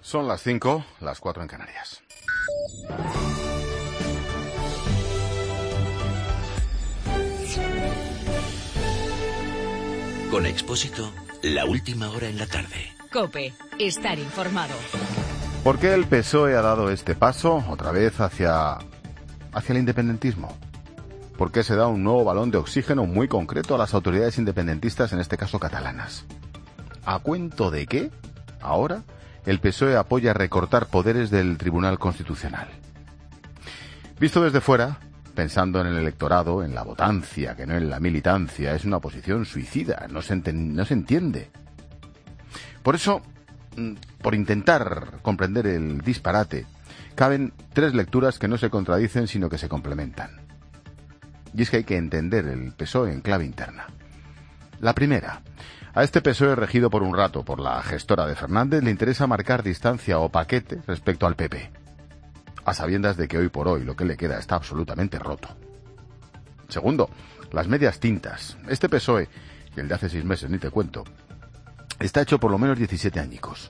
Son las 5, las 4 en Canarias. Con Expósito, la última hora en la tarde. COPE, estar informado. ¿Por qué el PSOE ha dado este paso otra vez hacia el independentismo? ¿Por qué se da un nuevo balón de oxígeno muy concreto a las autoridades independentistas, en este caso catalanas? ¿A cuento de qué? Ahora el PSOE apoya recortar poderes del Tribunal Constitucional. Visto desde fuera, pensando en el electorado, en la votancia, que no en la militancia, es una posición suicida, no se entiende. Por eso, por intentar comprender el disparate, caben tres lecturas que no se contradicen, sino que se complementan. Y es que hay que entender el PSOE en clave interna. La primera: a este PSOE regido por un rato por la gestora de Fernández le interesa marcar distancia o paquete respecto al PP, a sabiendas de que hoy por hoy lo que le queda está absolutamente roto. Segundo, las medias tintas. Este PSOE, y el de hace 6 meses ni te cuento, está hecho por lo menos 17 añicos.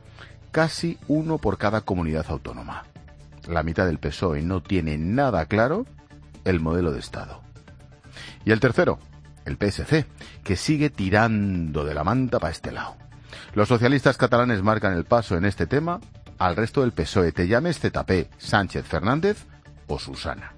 Casi uno por cada comunidad autónoma. La mitad del PSOE no tiene nada claro el modelo de Estado. Y el tercero, el PSC, que sigue tirando de la manta para este lado. Los socialistas catalanes marcan el paso en este tema al resto del PSOE, te llames ZP, Sánchez, Fernández o Susana.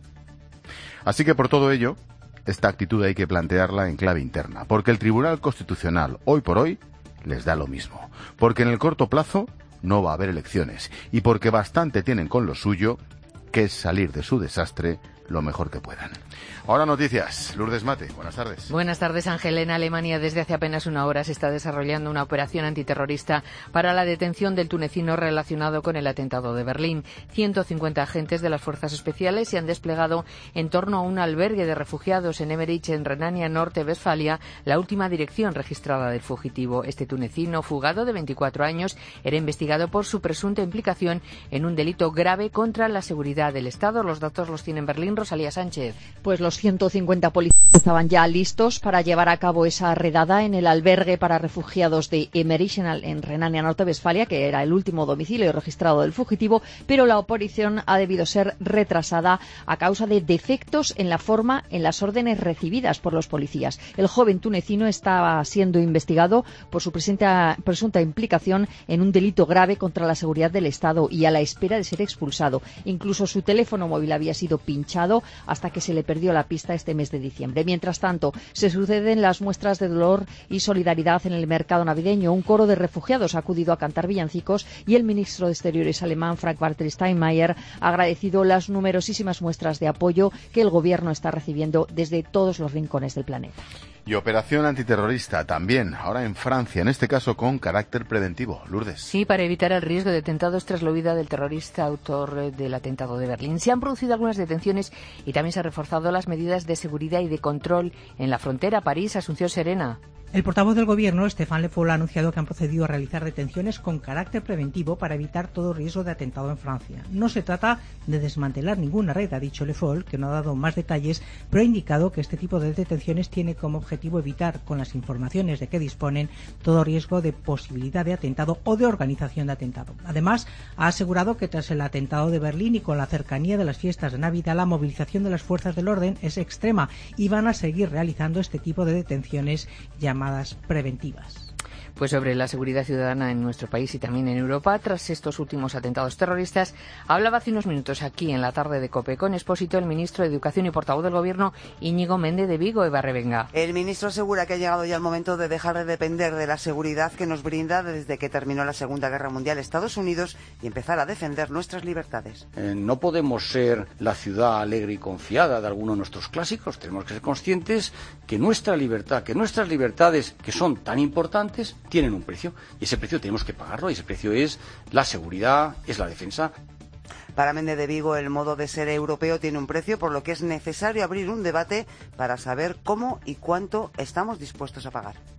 Así que por todo ello, esta actitud hay que plantearla en clave interna, porque el Tribunal Constitucional, hoy por hoy, les da lo mismo, porque en el corto plazo no va a haber elecciones, y porque bastante tienen con lo suyo, que es salir de su desastre lo mejor que puedan. Ahora noticias. Lourdes Mate, buenas tardes. Buenas tardes, Ángel. En Alemania, desde hace apenas una hora, se está desarrollando una operación antiterrorista para la detención del tunecino relacionado con el atentado de Berlín. 150 agentes de las fuerzas especiales se han desplegado en torno a un albergue de refugiados en Emmerich, en Renania Norte-Westfalia, la última dirección registrada del fugitivo. Este tunecino fugado de 24 años era investigado por su presunta implicación en un delito grave contra la seguridad del Estado. Los datos los tiene en Berlín Rosalía Sánchez. Pues los 150 policías estaban ya listos para llevar a cabo esa redada en el albergue para refugiados de Emmerich, en Renania Norte-Westfalia, que era el último domicilio registrado del fugitivo, pero la operación ha debido ser retrasada a causa de defectos en la forma en las órdenes recibidas por los policías. El joven tunecino estaba siendo investigado por su presunta implicación en un delito grave contra la seguridad del Estado y a la espera de ser expulsado. Incluso su teléfono móvil había sido pinchado hasta que se le perdió la pista este mes de diciembre. Mientras tanto, se suceden las muestras de dolor y solidaridad en el mercado navideño. Un coro de refugiados ha acudido a cantar villancicos y el ministro de Exteriores alemán, Frank-Walter Steinmeier, ha agradecido las numerosísimas muestras de apoyo que el gobierno está recibiendo desde todos los rincones del planeta. Y operación antiterrorista también, ahora en Francia, en este caso con carácter preventivo. Lourdes. Sí, para evitar el riesgo de atentados tras la huida del terrorista autor del atentado de Berlín. Se han producido algunas detenciones y también se han reforzado las medidas de seguridad y de control en la frontera. París, Asunción Serena. El portavoz del Gobierno, Stéphane Le Foll, ha anunciado que han procedido a realizar detenciones con carácter preventivo para evitar todo riesgo de atentado en Francia. No se trata de desmantelar ninguna red, ha dicho Le Foll, que no ha dado más detalles, pero ha indicado que este tipo de detenciones tiene como objetivo evitar, con las informaciones de que disponen, todo riesgo de posibilidad de atentado o de organización de atentado. Además, ha asegurado que tras el atentado de Berlín y con la cercanía de las fiestas de Navidad, la movilización de las fuerzas del orden es extrema y van a seguir realizando este tipo de detenciones llamadas preventivas. Pues sobre la seguridad ciudadana en nuestro país y también en Europa, tras estos últimos atentados terroristas, hablaba hace unos minutos aquí en la tarde de COPE con Expósito el ministro de Educación y portavoz del Gobierno, Íñigo Méndez de Vigo. Eva Revenga. El ministro asegura que ha llegado ya el momento de dejar de depender de la seguridad que nos brinda desde que terminó la Segunda Guerra Mundial Estados Unidos y empezar a defender nuestras libertades. No podemos ser la ciudad alegre y confiada de alguno de nuestros clásicos. Tenemos que ser conscientes que nuestra libertad, que nuestras libertades, que son tan importantes, tienen un precio, y ese precio tenemos que pagarlo, y ese precio es la seguridad, es la defensa. Para Méndez de Vigo, el modo de ser europeo tiene un precio, por lo que es necesario abrir un debate para saber cómo y cuánto estamos dispuestos a pagar.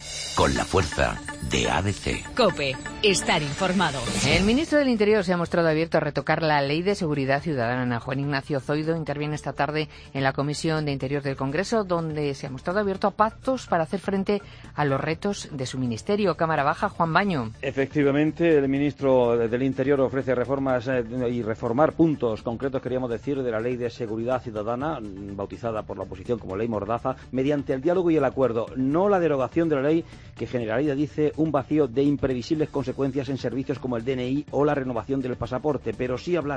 Con la fuerza de ABC. COPE. Estar informado. El ministro del Interior se ha mostrado abierto a retocar la Ley de Seguridad Ciudadana. Juan Ignacio Zoido interviene esta tarde en la Comisión de Interior del Congreso, donde se ha mostrado abierto a pactos para hacer frente a los retos de su ministerio. Cámara Baja, Juan Baño. Efectivamente, el ministro del Interior ofrece reformas y reformar puntos concretos, queríamos decir, de la Ley de Seguridad Ciudadana, bautizada por la oposición como Ley Mordaza, mediante el diálogo y el acuerdo, no la derogación de la ley que generaría, dice, un vacío de imprevisibles consecuencias en servicios como el DNI o la renovación del pasaporte, pero sí hablar.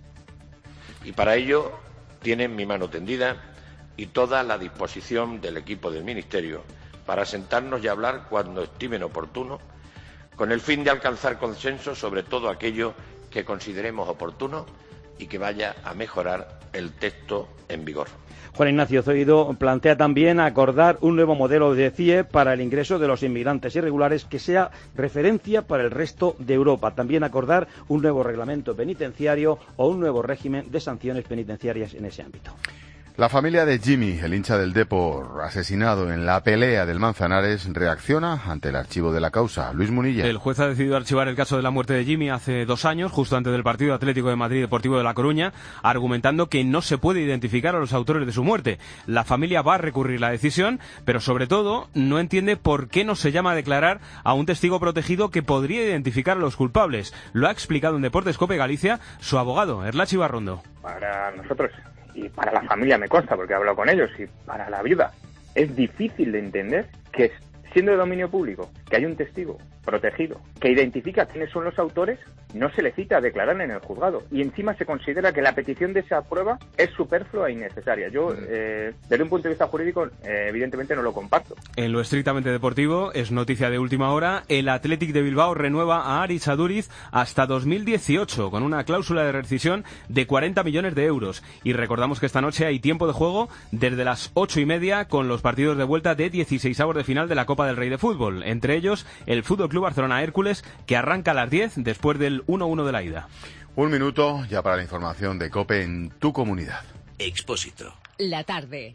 Y para ello tienen mi mano tendida y toda la disposición del equipo del Ministerio para sentarnos y hablar cuando estimen oportuno, con el fin de alcanzar consenso sobre todo aquello que consideremos oportuno y que vaya a mejorar el texto en vigor. Juan Ignacio Zoido plantea también acordar un nuevo modelo de CIE para el ingreso de los inmigrantes irregulares que sea referencia para el resto de Europa. También acordar un nuevo reglamento penitenciario o un nuevo régimen de sanciones penitenciarias en ese ámbito. La familia de Jimmy, el hincha del Depor, asesinado en la pelea del Manzanares, reacciona ante el archivo de la causa. Luis Munilla. El juez ha decidido archivar el caso de la muerte de Jimmy hace 2 años, justo antes del partido Atlético de Madrid Deportivo de La Coruña, argumentando que no se puede identificar a los autores de su muerte. La familia va a recurrir la decisión, pero sobre todo no entiende por qué no se llama a declarar a un testigo protegido que podría identificar a los culpables. Lo ha explicado en Deportes COPE Galicia su abogado, Erlachi Barrondo. Para nosotros y para la familia me consta, porque he hablado con ellos, y para la viuda, es difícil de entender que, siendo de dominio público, que hay un testigo protegido que identifica quiénes son los autores, no se le cita a declarar en el juzgado. Y encima se considera que la petición de esa prueba es superflua e innecesaria. Yo, desde un punto de vista jurídico, evidentemente no lo comparto. En lo estrictamente deportivo, es noticia de última hora, el Athletic de Bilbao renueva a Aritz Aduriz hasta 2018, con una cláusula de rescisión de 40 millones de euros. Y recordamos que esta noche hay tiempo de juego desde las 8:30 con los partidos de vuelta de 16avos de final de la Copa del Rey de Fútbol. Entre ellos, el Fútbol Club Barcelona Hércules, que arranca a las 10 después del 1-1 de la ida. 1 minuto ya para la información de COPE en tu comunidad. Expósito. La tarde.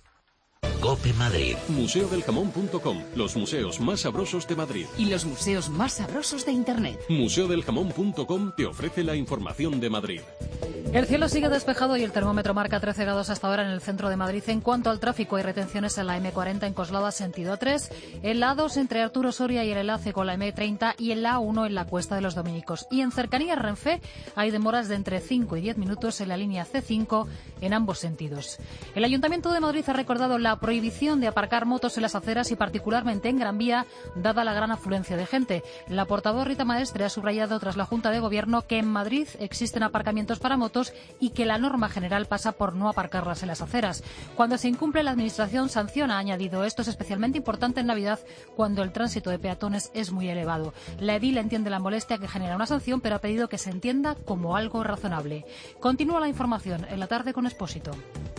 COPE Madrid. Museodeljamón.com, los museos más sabrosos de Madrid. Y los museos más sabrosos de Internet. Museodeljamón.com te ofrece la información de Madrid. El cielo sigue despejado y el termómetro marca 13 grados hasta ahora en el centro de Madrid. En cuanto al tráfico, hay retenciones en la M40 en Coslada, sentido A3, en la A2 entre Arturo Soria y el enlace con la M30 y en la A1 en la Cuesta de los Dominicos. Y en cercanías Renfe hay demoras de entre 5 y 10 minutos en la línea C5 en ambos sentidos. El Ayuntamiento de Madrid ha recordado la prohibición de aparcar motos en las aceras y particularmente en Gran Vía, dada la gran afluencia de gente. La portavoz Rita Maestre ha subrayado tras la Junta de Gobierno que en Madrid existen aparcamientos para motos y que la norma general pasa por no aparcarlas en las aceras. Cuando se incumple, la Administración sanciona, ha añadido. Esto es especialmente importante en Navidad, cuando el tránsito de peatones es muy elevado. La edil entiende la molestia que genera una sanción, pero ha pedido que se entienda como algo razonable. Continúa la información en la tarde con Expósito.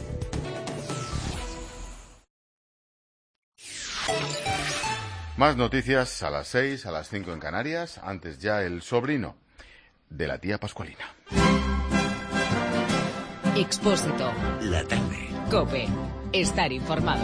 Más noticias a las 6, a las 5 en Canarias. Antes ya el sobrino de la tía Pascualina. Expósito. La tarde. COPE. Estar informado.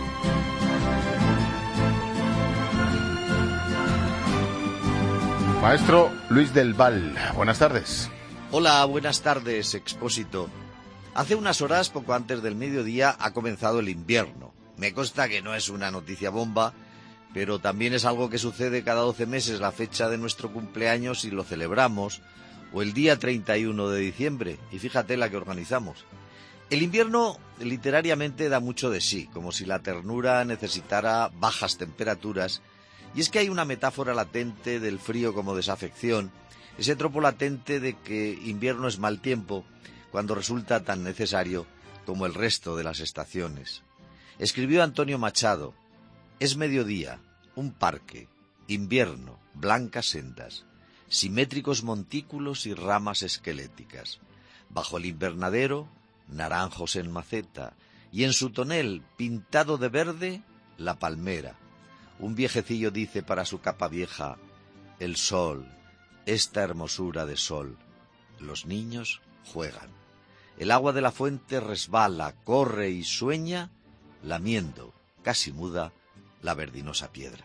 Maestro Luis del Val, buenas tardes. Hola, buenas tardes, Expósito. Hace unas horas, poco antes del mediodía, ha comenzado el invierno. Me consta que no es una noticia bomba, pero también es algo que sucede cada 12 meses, la fecha de nuestro cumpleaños, y lo celebramos, o el día 31 de diciembre, y fíjate la que organizamos. El invierno literariamente da mucho de sí, como si la ternura necesitara bajas temperaturas, y es que hay una metáfora latente del frío como desafección, ese tropo latente de que invierno es mal tiempo, cuando resulta tan necesario como el resto de las estaciones. Escribió Antonio Machado: es mediodía, un parque, invierno, blancas sendas, simétricos montículos y ramas esqueléticas. Bajo el invernadero, naranjos en maceta, y en su tonel, pintado de verde, la palmera. Un viejecillo dice para su capa vieja: el sol, esta hermosura de sol. Los niños juegan. El agua de la fuente resbala, corre y sueña, lamiendo, casi muda, la verdinosa piedra.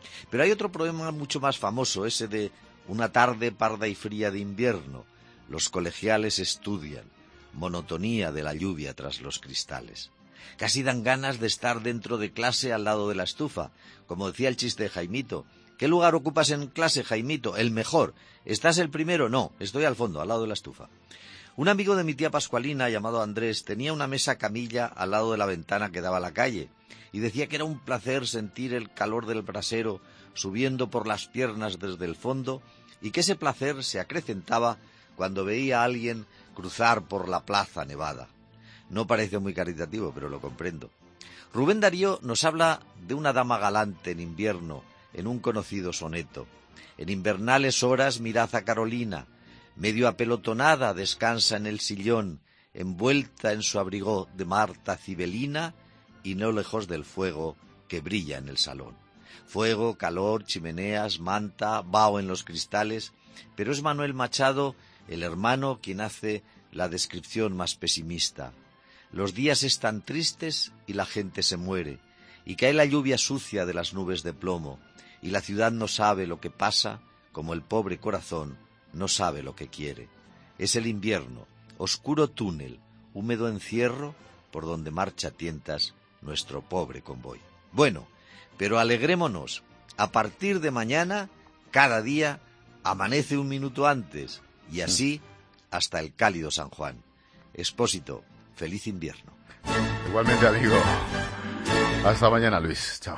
Pero hay otro problema mucho más famoso, ese de una tarde parda y fría de invierno. Los colegiales estudian, monotonía de la lluvia tras los cristales. Casi dan ganas de estar dentro de clase al lado de la estufa. Como decía el chiste de Jaimito. ¿Qué lugar ocupas en clase, Jaimito? El mejor. ¿Estás el primero? No, estoy al fondo, al lado de la estufa. Un amigo de mi tía Pascualina, llamado Andrés, tenía una mesa camilla al lado de la ventana que daba a la calle, y decía que era un placer sentir el calor del brasero subiendo por las piernas desde el fondo, y que ese placer se acrecentaba cuando veía a alguien cruzar por la plaza nevada. No parece muy caritativo, pero lo comprendo. Rubén Darío nos habla de una dama galante en invierno, en un conocido soneto. En invernales horas mirad a Carolina, medio apelotonada descansa en el sillón, envuelta en su abrigo de Marta Cibelina, y no lejos del fuego que brilla en el salón. Fuego, calor, chimeneas, manta, vaho en los cristales, pero es Manuel Machado, el hermano, quien hace la descripción más pesimista. Los días están tristes y la gente se muere, y cae la lluvia sucia de las nubes de plomo, y la ciudad no sabe lo que pasa, como el pobre corazón no sabe lo que quiere. Es el invierno, oscuro túnel, húmedo encierro, por donde marcha a tientas nuestro pobre convoy. Bueno, pero alegrémonos, a partir de mañana, cada día, amanece un minuto antes, y así hasta el cálido San Juan. Expósito, feliz invierno. Igualmente, amigo. Hasta mañana, Luis. Chao.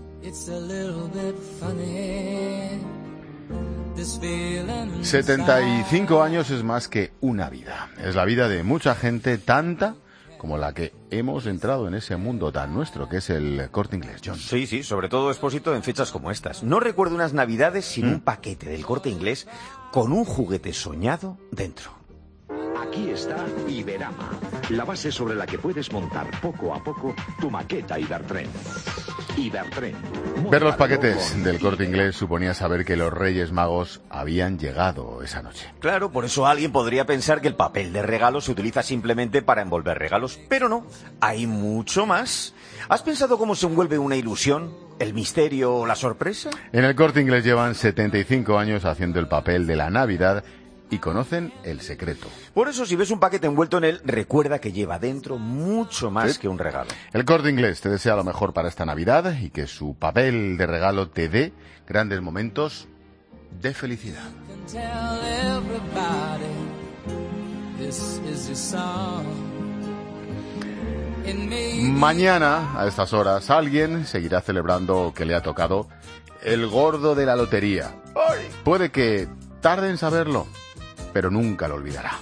75 años es más que una vida. Es la vida de mucha gente, tanta como la que hemos entrado en ese mundo tan nuestro que es el Corte Inglés, John. Sí, sí, sobre todo Expósito en fechas como estas. No recuerdo unas navidades sin un paquete del Corte Inglés con un juguete soñado dentro. Aquí está Iberama, la base sobre la que puedes montar poco a poco tu maqueta Ibertren. Ibertren. Ver los paquetes del Corte Inglés suponía saber que los Reyes Magos habían llegado esa noche. Claro, por eso alguien podría pensar que el papel de regalo se utiliza simplemente para envolver regalos, pero no, hay mucho más. ¿Has pensado cómo se envuelve una ilusión? ¿El misterio o la sorpresa? En el Corte Inglés llevan 75 años haciendo el papel de la Navidad y conocen el secreto. Por eso, si ves un paquete envuelto en él, recuerda que lleva dentro mucho más que un regalo. El Corte Inglés te desea lo mejor para esta Navidad y que su papel de regalo te dé grandes momentos de felicidad. Mañana, a estas horas, alguien seguirá celebrando que le ha tocado el gordo de la lotería. Puede que tarde en saberlo, pero nunca lo olvidará.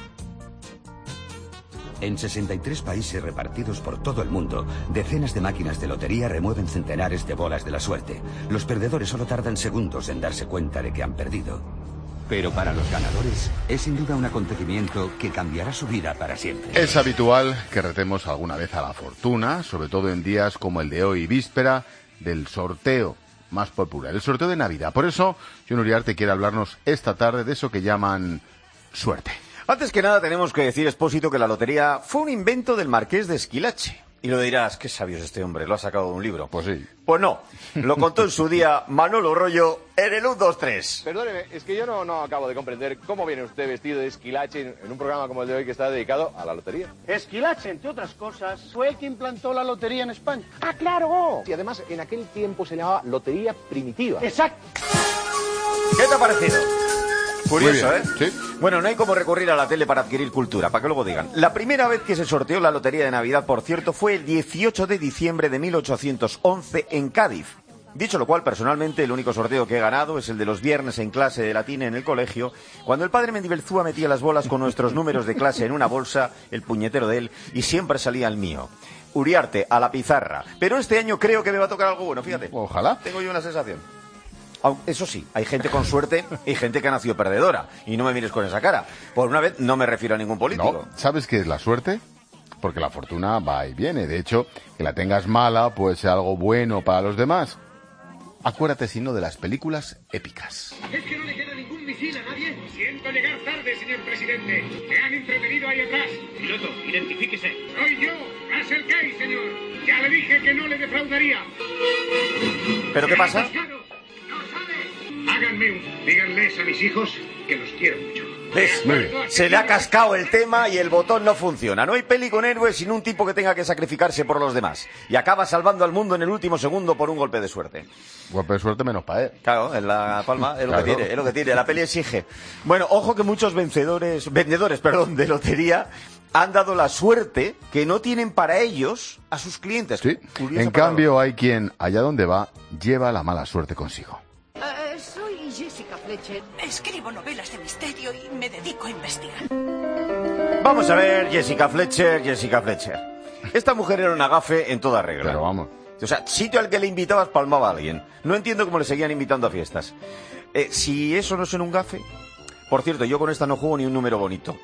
En 63 países repartidos por todo el mundo, decenas de máquinas de lotería remueven centenares de bolas de la suerte. Los perdedores solo tardan segundos en darse cuenta de que han perdido. Pero para los ganadores es sin duda un acontecimiento que cambiará su vida para siempre. Es habitual que retemos alguna vez a la fortuna, sobre todo en días como el de hoy, víspera del sorteo más popular, el sorteo de Navidad. Por eso, John Uriarte quiere hablarnos esta tarde de eso que llaman suerte. Antes que nada tenemos que decir, Expósito, que la lotería fue un invento del marqués de Esquilache. Y lo dirás, qué sabio es este hombre, lo ha sacado de un libro. Pues sí. Pues no, lo contó en su día Manolo Rollo en el 1, 2, 3. Perdóneme, es que yo no acabo de comprender cómo viene usted vestido de Esquilache en un programa como el de hoy que está dedicado a la lotería. Esquilache, entre otras cosas, fue el que implantó la lotería en España. ¡Ah, claro! Y además, en aquel tiempo se llamaba lotería primitiva. ¡Exacto! ¿Qué te ha parecido? Curioso, ¿eh? Sí. Bueno, no hay como recurrir a la tele para adquirir cultura, para que luego digan. La primera vez que se sorteó la lotería de Navidad, por cierto, fue el 18 de diciembre de 1811 en Cádiz. Dicho lo cual, personalmente, el único sorteo que he ganado es el de los viernes en clase de latín en el colegio, cuando el padre Mendibelzúa metía las bolas con nuestros números de clase en una bolsa, el puñetero de él, y siempre salía el mío. Uriarte, a la pizarra. Pero este año creo que me va a tocar algo bueno, fíjate. Ojalá. Tengo yo una sensación. Eso sí, hay gente con suerte y gente que ha nacido perdedora. Y no me mires con esa cara. Por una vez no me refiero a ningún político. No, ¿sabes qué es la suerte? Porque la fortuna va y viene. De hecho, que la tengas mala puede ser algo bueno para los demás. Acuérdate, si no, de las películas épicas. ¿Es que no le queda ningún misil a nadie? Siento llegar tarde, señor presidente. Me han entretenido ahí atrás. Piloto, identifíquese. Soy yo, Russell Kay, señor. Ya le dije que no le defraudaría. ¿Pero qué pasa? Créanme, díganles a mis hijos que los quiero mucho. ¿Ves? Se le ha cascado el tema y el botón no funciona. No hay peli con héroes sin un tipo que tenga que sacrificarse por los demás. Y acaba salvando al mundo en el último segundo por un golpe de suerte. Golpe de suerte menos para él. Claro, en la palma es lo Claro. que tiene, es lo que tiene. La peli exige. Bueno, ojo que muchos vendedores de lotería han dado la suerte que no tienen para ellos a sus clientes. Sí. Curiosa En palabra. cambio, hay quien, allá donde va, lleva la mala suerte consigo. Soy Jessica Fletcher. Escribo novelas de misterio y me dedico a investigar. Vamos a ver, Jessica Fletcher. Esta mujer era una gafe en toda regla. Pero vamos. O sea, sitio al que le invitabas palmaba a alguien. No entiendo cómo le seguían invitando a fiestas. Si eso no es en un gafe... Por cierto, yo con esta no juego ni un número bonito.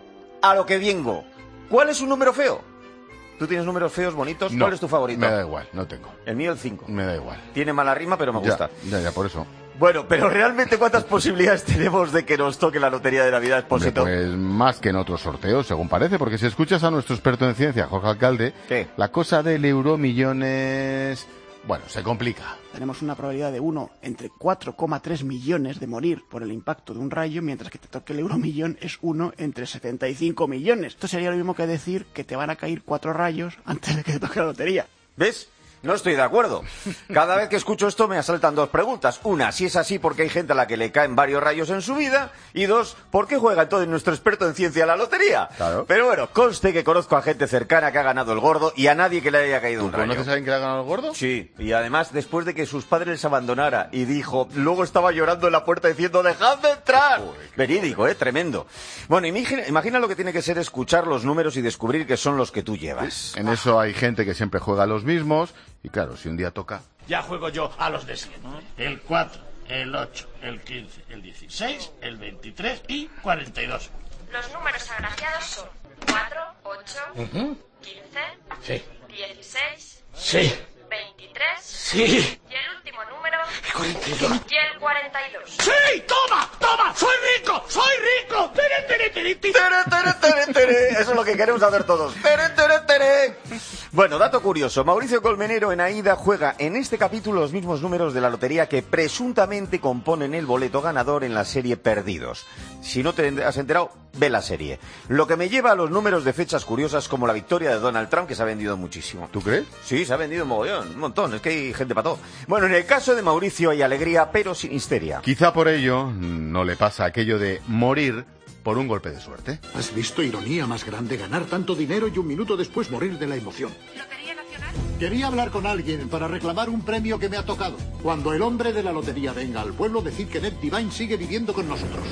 A lo que vengo. ¿Cuál es un número feo? ¿Tú tienes números feos, bonitos? No, ¿Cuál es tu favorito? Me da igual, no tengo. El mío, el 5. Me da igual. Tiene mala rima, pero me gusta. Ya, por eso. Bueno, pero realmente, ¿cuántas posibilidades tenemos de que nos toque la lotería de Navidad, Expósito? Pues más que en otros sorteos, según parece, porque si escuchas a nuestro experto en ciencia, Jorge Alcalde, ¿qué? La cosa del euromillones... Bueno, se complica. Tenemos una probabilidad de 1 entre 4,3 millones de morir por el impacto de un rayo, mientras que te toque el euromillón es 1 entre 75 millones. Esto sería lo mismo que decir que te van a caer 4 rayos antes de que te toque la lotería. ¿Ves? No estoy de acuerdo. Cada vez que escucho esto me asaltan dos preguntas. Una, si es así porque hay gente a la que le caen varios rayos en su vida. Y dos, ¿por qué juega entonces nuestro experto en ciencia a la lotería? Claro. Pero bueno, conste que conozco a gente cercana que ha ganado el gordo y a nadie que le haya caído un rayo. ¿Conoces a alguien que le ha ganado el gordo? Sí, y además después de que sus padres les abandonara y dijo, luego estaba llorando en la puerta diciendo, ¡dejadme entrar! Verídico, tremendo. Bueno, imagina lo que tiene que ser escuchar los números y descubrir que son los que tú llevas. En eso hay gente que siempre juega los mismos. Y claro, si un día toca... Ya juego yo a los de siempre. El 4, el 8, el 15, el 16, el 23 y 42. Los números agraciados son 4, 8, 15, Sí. 16, Sí. 23 Sí. y el último número 42. y el 42. ¡Sí! ¡Toma! ¡Toma! ¡Soy rico! ¡Soy rico! ¡Tere, tere, tere, tere! ¡Tere, tere, tere! Eso es lo que queremos hacer todos. ¡Tere, tere, tere! Bueno, dato curioso. Mauricio Colmenero en Aída juega en este capítulo los mismos números de la lotería que presuntamente componen el boleto ganador en la serie Perdidos. Si no te has enterado, ve la serie. Lo que me lleva a los números de fechas curiosas como la victoria de Donald Trump, que se ha vendido muchísimo. ¿Tú crees? Sí, se ha vendido un mogollón, un montón. Es que hay gente para todo. Bueno, en el caso de Mauricio hay alegría, pero sin histeria. Quizá por ello no le pasa aquello de morir por un golpe de suerte. ¿Has visto ironía más grande? Ganar tanto dinero y un minuto después morir de la emoción. ¿Lotería Nacional? Quería hablar con alguien para reclamar un premio que me ha tocado. Cuando el hombre de la lotería venga al pueblo, decir que Ned Divine sigue viviendo con nosotros.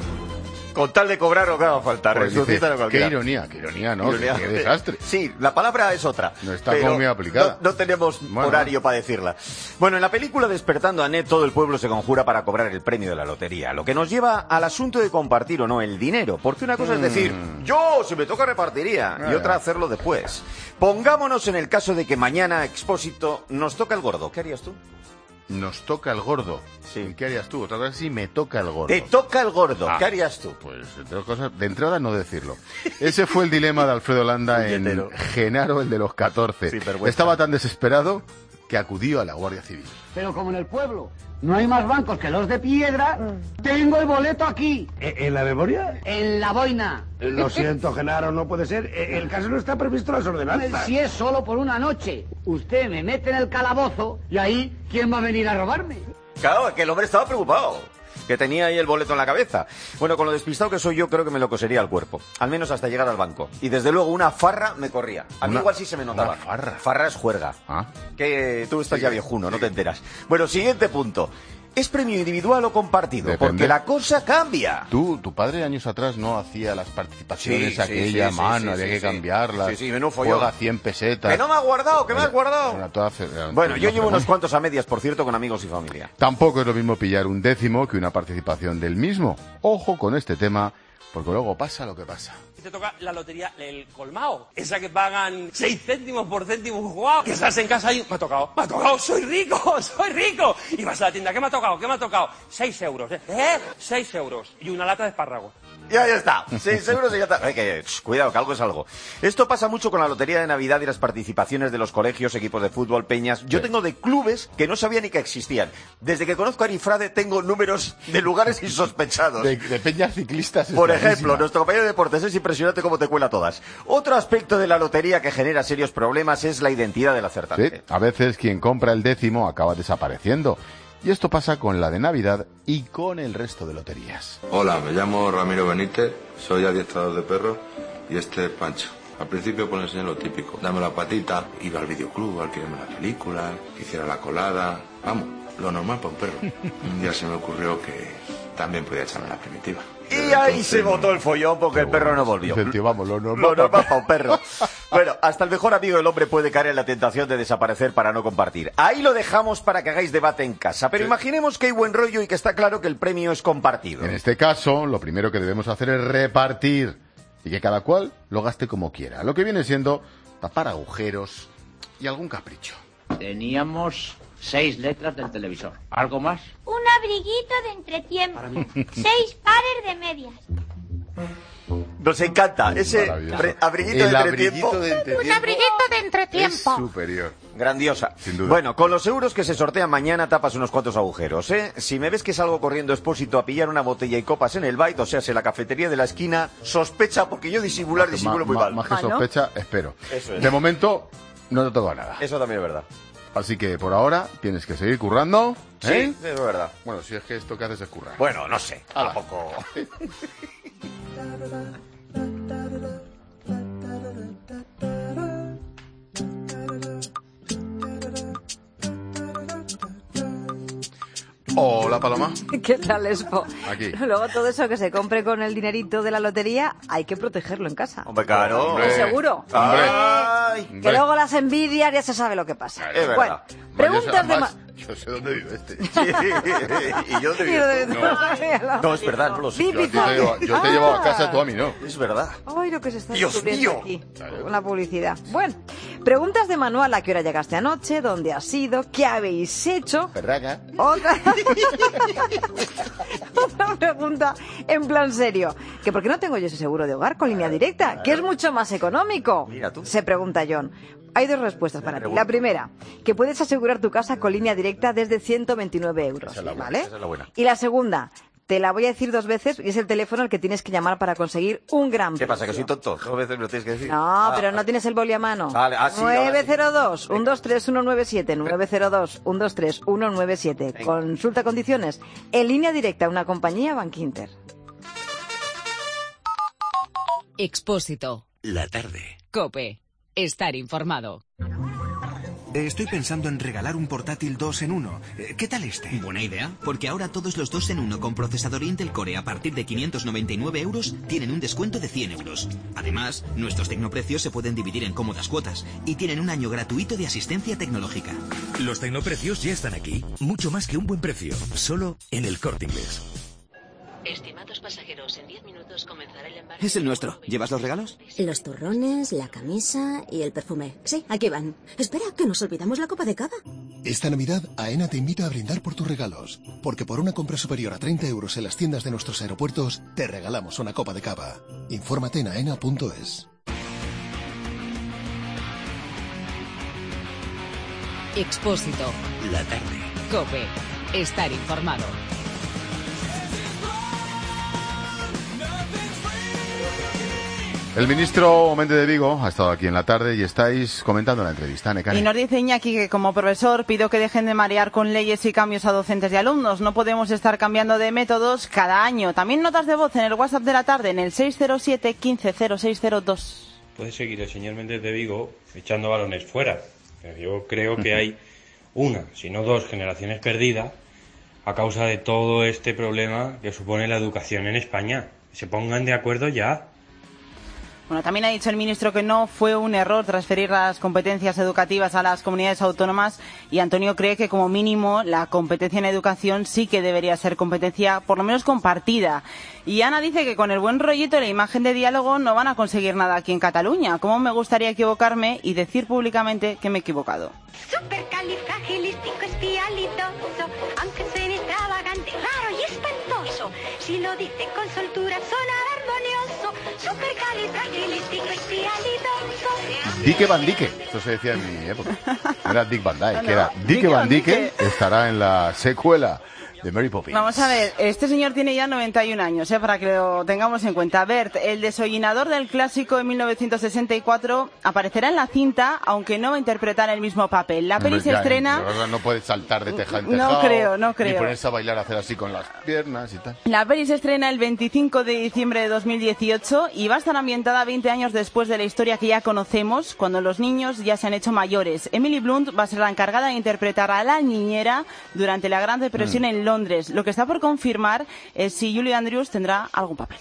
Con tal de cobrar lo que haga falta. Pues dice, Resucitan a qué cualquiera. ironía, ¿no? Ironía. Qué desastre. Sí, la palabra es otra. No está pero como muy aplicada. No tenemos horario para decirla. Bueno, en la película Despertando a Ned, todo el pueblo se conjura para cobrar el premio de la lotería. Lo que nos lleva al asunto de compartir o no el dinero. Porque una cosa es decir, yo, si me toca, repartiría. Y otra, hacerlo después. Pongámonos en el caso de que mañana, Expósito, nos toca el gordo. ¿Qué harías tú? Nos toca el gordo. Sí. ¿Qué harías tú? Otra cosa si me toca el gordo. Te toca el gordo. Ah. ¿Qué harías tú? Pues, entre otras cosas, de entrada no decirlo. Ese fue el dilema de Alfredo Landa en Genaro, el de los 14. Sí, vergüenza. Estaba tan desesperado que acudió a la Guardia Civil. Pero como en el pueblo no hay más bancos que los de piedra, tengo el boleto aquí. ¿En la memoria? En la boina. Lo siento, Genaro, no puede ser. El caso no está previsto en las ordenanzas. Si es solo por una noche, usted me mete en el calabozo y ahí, ¿quién va a venir a robarme? Claro, que el hombre estaba preocupado. Que tenía ahí el boleto en la cabeza. Bueno, con lo despistado que soy yo, creo que me lo cosería al cuerpo. Al menos hasta llegar al banco. Y desde luego una farra me corría. A mí igual sí se me notaba. Una farra. Farra es juerga. Que tú estás ya viejuno, no te enteras. Bueno, siguiente punto. ¿Es premio individual o compartido? Depende. Porque la cosa cambia. Tu padre años atrás no hacía las participaciones Sí, aquella sí, mano, sí, había sí, que sí. cambiarlas. Sí, menudo follón. Juega 100 pesetas. ¡Que no me has guardado, que me has guardado! Bueno, yo llevo unos cuantos a medias, por cierto, con amigos y familia. Tampoco es lo mismo pillar un décimo que una participación del mismo. Ojo con este tema, porque luego pasa lo que pasa. Te toca la lotería, el colmao. Esa que pagan 6 céntimos por céntimo jugado. Que estás en casa y me ha tocado, soy rico, soy rico. Y vas a la tienda, ¿qué me ha tocado? 6 euros, 6 euros. Y una lata de espárragos. Y ahí está, 6 euros y ya está. Cuidado, que algo es algo. Esto pasa mucho con la lotería de Navidad y las participaciones de los colegios, equipos de fútbol, peñas. Yo tengo de clubes que no sabía ni que existían. Desde que conozco a Arifrade tengo números de lugares insospechados. De peñas ciclistas. Por ejemplo, nuestro compañero de deportes es impresionante cómo te cuela todas. Otro aspecto de la lotería que genera serios problemas es la identidad del acertante. Sí, a veces quien compra el décimo acaba desapareciendo. Y esto pasa con la de Navidad y con el resto de loterías. Hola, me llamo Ramiro Benítez, soy adiestrador de perros y este es Pancho. Al principio pues enseñé lo típico, dame la patita, iba al videoclub, alquilarme la película, que hiciera la colada, vamos, lo normal para un perro. Un día se me ocurrió que también podía echarme la primitiva. Y ahí se botó el follón porque el perro no volvió. Vamos, lo normal para un perro. Bueno, hasta el mejor amigo del hombre puede caer en la tentación de desaparecer para no compartir. Ahí lo dejamos para que hagáis debate en casa. Pero imaginemos que hay buen rollo y que está claro que el premio es compartido. En este caso, lo primero que debemos hacer es repartir y que cada cual lo gaste como quiera. Lo que viene siendo tapar agujeros y algún capricho. Teníamos 6 letras del televisor. ¿Algo más? Un abriguito de entretiempo. 6 pares de medias. Nos encanta ese abriguito de entretiempo. Un abriguito de entretiempo. Es superior. Grandiosa. Sin duda. Bueno, con los euros que se sortean mañana tapas unos cuantos agujeros, ¿eh? Si me ves que salgo corriendo Expósito a pillar una botella y copas en el Byte, o sea, en la cafetería de la esquina, sospecha, porque yo disimulo muy mal. Más que sospecha, espero. Eso es. De momento, no te toca nada. Eso también es verdad. Así que por ahora tienes que seguir currando. ¿Eh? Sí, es verdad. Bueno, si es que esto que haces es currar. Bueno, no sé. Tampoco. Hola, Paloma. ¿Qué tal, Expo? Aquí. Luego todo eso que se compre con el dinerito de la lotería hay que protegerlo en casa. Hombre, claro. Hombre. ¿Seguro? Ay. Que luego las envidias ya se sabe lo que pasa. Es verdad. Bueno, preguntas de... Yo sé dónde vive este. ¿Y yo dónde vive? No, es verdad, no lo sé. Yo te llevo a casa, tú a mí no. Es verdad. Ay, lo que se está Dios descubriendo mío. aquí. Una publicidad. Bueno, preguntas de manual. ¿A qué hora llegaste anoche? ¿Dónde has ido? ¿Qué habéis hecho? Perraga. Otra pregunta en plan serio. ¿Que por qué no tengo yo ese seguro de hogar con línea directa? Que es mucho más económico. Mira tú. Se pregunta John. Hay 2 respuestas para ti. La primera, que puedes asegurar tu casa con línea directa desde 129 euros. Esa es la buena, ¿vale? esa es la buena. Y la segunda, te la voy a decir 2 veces y es el teléfono al que tienes que llamar para conseguir un gran ¿Qué precio. pasa, que soy tonto? 2 veces me lo tienes que decir. No, pero no tienes el boli a mano. Vale, sí, 902 123 197 902 123 197. Consulta condiciones. En línea directa, una compañía Bankinter. Expósito. La tarde. COPE. Estar informado. Estoy pensando en regalar un portátil 2 en 1. ¿Qué tal este? Buena idea, porque ahora todos los 2 en 1 con procesador Intel Core a partir de 599 euros tienen un descuento de 100 euros. Además, nuestros tecnoprecios se pueden dividir en cómodas cuotas y tienen un año gratuito de asistencia tecnológica. Los tecnoprecios ya están aquí. Mucho más que un buen precio. Solo en el Corte Inglés. Estimados pasajeros, en 10 minutos comenzará el embarque. Es el nuestro. ¿Llevas los regalos? Los turrones, la camisa y el perfume. Sí, aquí van. Espera, que nos olvidamos la copa de cava. Esta Navidad, AENA te invita a brindar por tus regalos. Porque por una compra superior a 30 euros en las tiendas de nuestros aeropuertos, te regalamos una copa de cava. Infórmate en aena.es. Expósito. La tarde. COPE. Estar informado. El ministro Méndez de Vigo ha estado aquí en la tarde y estáis comentando la entrevista. Y nos dice Iñaki que como profesor pido que dejen de marear con leyes y cambios a docentes y alumnos. No podemos estar cambiando de métodos cada año. También notas de voz en el WhatsApp de la tarde en el 607 15 0602. Puede seguir el señor Méndez de Vigo echando balones fuera. Yo creo que hay una, si no 2 generaciones perdidas a causa de todo este problema que supone la educación en España. Se pongan de acuerdo ya. Bueno, también ha dicho el ministro que no fue un error transferir las competencias educativas a las comunidades autónomas y Antonio cree que como mínimo la competencia en educación sí que debería ser competencia por lo menos compartida. Y Ana dice que con el buen rollito y la imagen de diálogo no van a conseguir nada aquí en Cataluña. ¿Cómo me gustaría equivocarme y decir públicamente que me he equivocado? Supercalifragilísticoespialidoso, aunque suene extravagante, raro y espantoso. si lo dicen con soltura, sonar armonioso, supercalifragilisticoespialidoso. Dicke Van Dyke, eso se decía en mi época. No era Dick Van Dyke, era Dicke Van Dyke, estará en la secuela de Mary Poppins. Vamos a ver, este señor tiene ya 91 años, para que lo tengamos en cuenta. Bert, el desollinador del clásico de 1964, aparecerá en la cinta, aunque no va a interpretar el mismo papel. La peli se estrena... No puede saltar de teja en tejado. No creo. Ni ponerse a bailar, hacer así con las piernas y tal. La peli se estrena el 25 de diciembre de 2018 y va a estar ambientada 20 años después de la historia que ya conocemos, cuando los niños ya se han hecho mayores. Emily Blunt va a ser la encargada de interpretar a la niñera durante la Gran Depresión en Londres. Lo que está por confirmar es si Julie Andrews tendrá algún papel.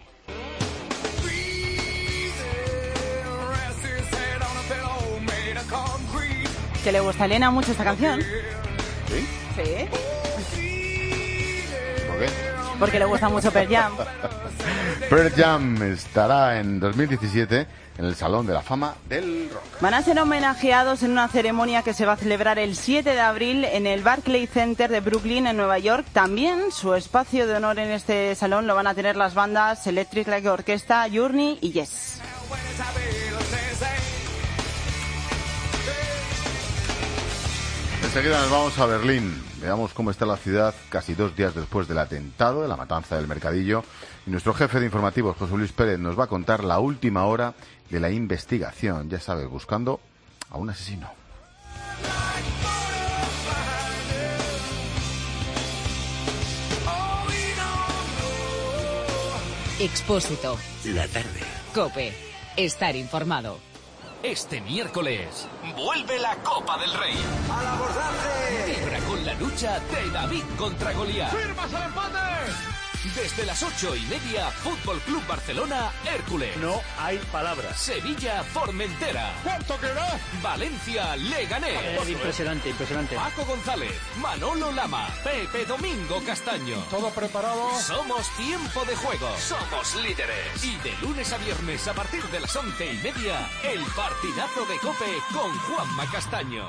¿Que le gusta a Elena mucho esta canción? ¿Sí? Sí. ¿Por qué? Porque le gusta mucho Pearl Jam. Pearl Jam estará en 2017 en el Salón de la Fama del Rock. Van a ser homenajeados en una ceremonia que se va a celebrar el 7 de abril en el Barclays Center de Brooklyn, en Nueva York. También su espacio de honor en este salón lo van a tener las bandas Electric Light Orchestra, Journey y Yes. Enseguida nos vamos a Berlín. Veamos cómo está la ciudad casi 2 días después del atentado, de la matanza del Mercadillo. Y nuestro jefe de informativos, José Luis Pérez, nos va a contar la última hora de la investigación. Ya sabes, buscando a un asesino. Expósito. La tarde. COPE. Estar informado. Este miércoles vuelve la Copa del Rey. ¡Al abordaje! Vibra con la lucha de David contra Goliat. ¡Firmas al empate! Desde las 8:30, Fútbol Club Barcelona, Hércules. No hay palabras. Sevilla, Formentera. ¿Cuánto queda? Valencia, Leganés. Impresionante. Paco González, Manolo Lama, Pepe Domingo Castaño. ¿Todo preparado? Somos Tiempo de Juego. Somos líderes. Y de lunes a viernes, a partir de las 11:30, el partidazo de COPE con Juanma Castaño.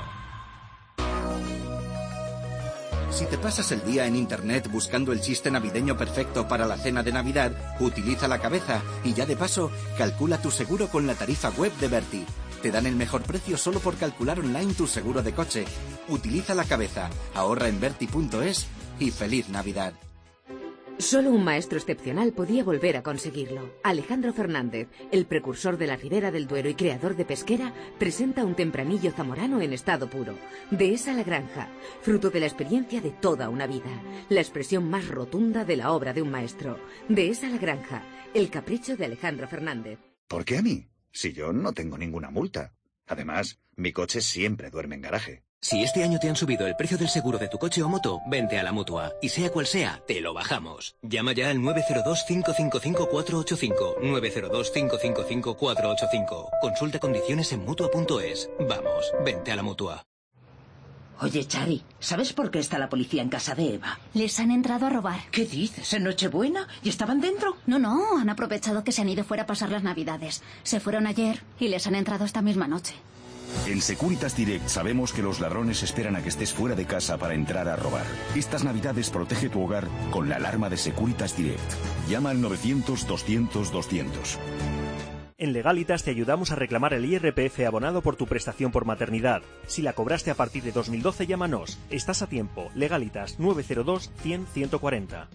Si te pasas el día en internet buscando el chiste navideño perfecto para la cena de Navidad, utiliza la cabeza y ya de paso, calcula tu seguro con la tarifa web de Berti. Te dan el mejor precio solo por calcular online tu seguro de coche. Utiliza la cabeza, ahorra en Berti.es y ¡feliz Navidad! Solo un maestro excepcional podía volver a conseguirlo. Alejandro Fernández, el precursor de la Ribera del Duero y creador de Pesquera, presenta un tempranillo zamorano en estado puro. Dehesa la granja, fruto de la experiencia de toda una vida. La expresión más rotunda de la obra de un maestro. Dehesa la granja, el capricho de Alejandro Fernández. ¿Por qué a mí? Si yo no tengo ninguna multa. Además, mi coche siempre duerme en garaje. Si este año te han subido el precio del seguro de tu coche o moto, vente a la Mutua. Y sea cual sea, te lo bajamos. Llama ya al 902-555-485. 902-555-485. Consulta condiciones en Mutua.es. Vamos, vente a la Mutua. Oye, Chari, ¿sabes por qué está la policía en casa de Eva? Les han entrado a robar. ¿Qué dices? ¿En Nochebuena? ¿Y estaban dentro? No, han aprovechado que se han ido fuera a pasar las Navidades. Se fueron ayer y les han entrado esta misma noche. En Securitas Direct sabemos que los ladrones esperan a que estés fuera de casa para entrar a robar. Estas Navidades protege tu hogar con la alarma de Securitas Direct. Llama al 900-200-200. En Legalitas te ayudamos a reclamar el IRPF abonado por tu prestación por maternidad. Si la cobraste a partir de 2012, llámanos. Estás a tiempo. Legalitas 902-100-140.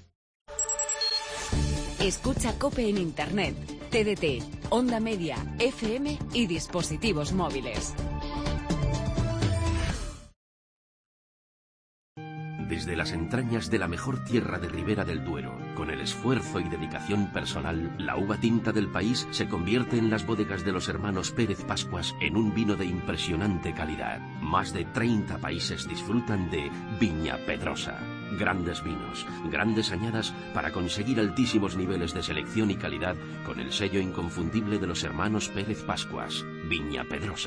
Escucha COPE en Internet, TDT, Onda Media, FM y dispositivos móviles. Desde las entrañas de la mejor tierra de Ribera del Duero, con el esfuerzo y dedicación personal, la uva tinta del país se convierte en las bodegas de los hermanos Pérez Pascuas en un vino de impresionante calidad. Más de 30 países disfrutan de Viña Pedrosa. Grandes vinos, grandes añadas para conseguir altísimos niveles de selección y calidad con el sello inconfundible de los hermanos Pérez Pascuas. Viña Pedrosa.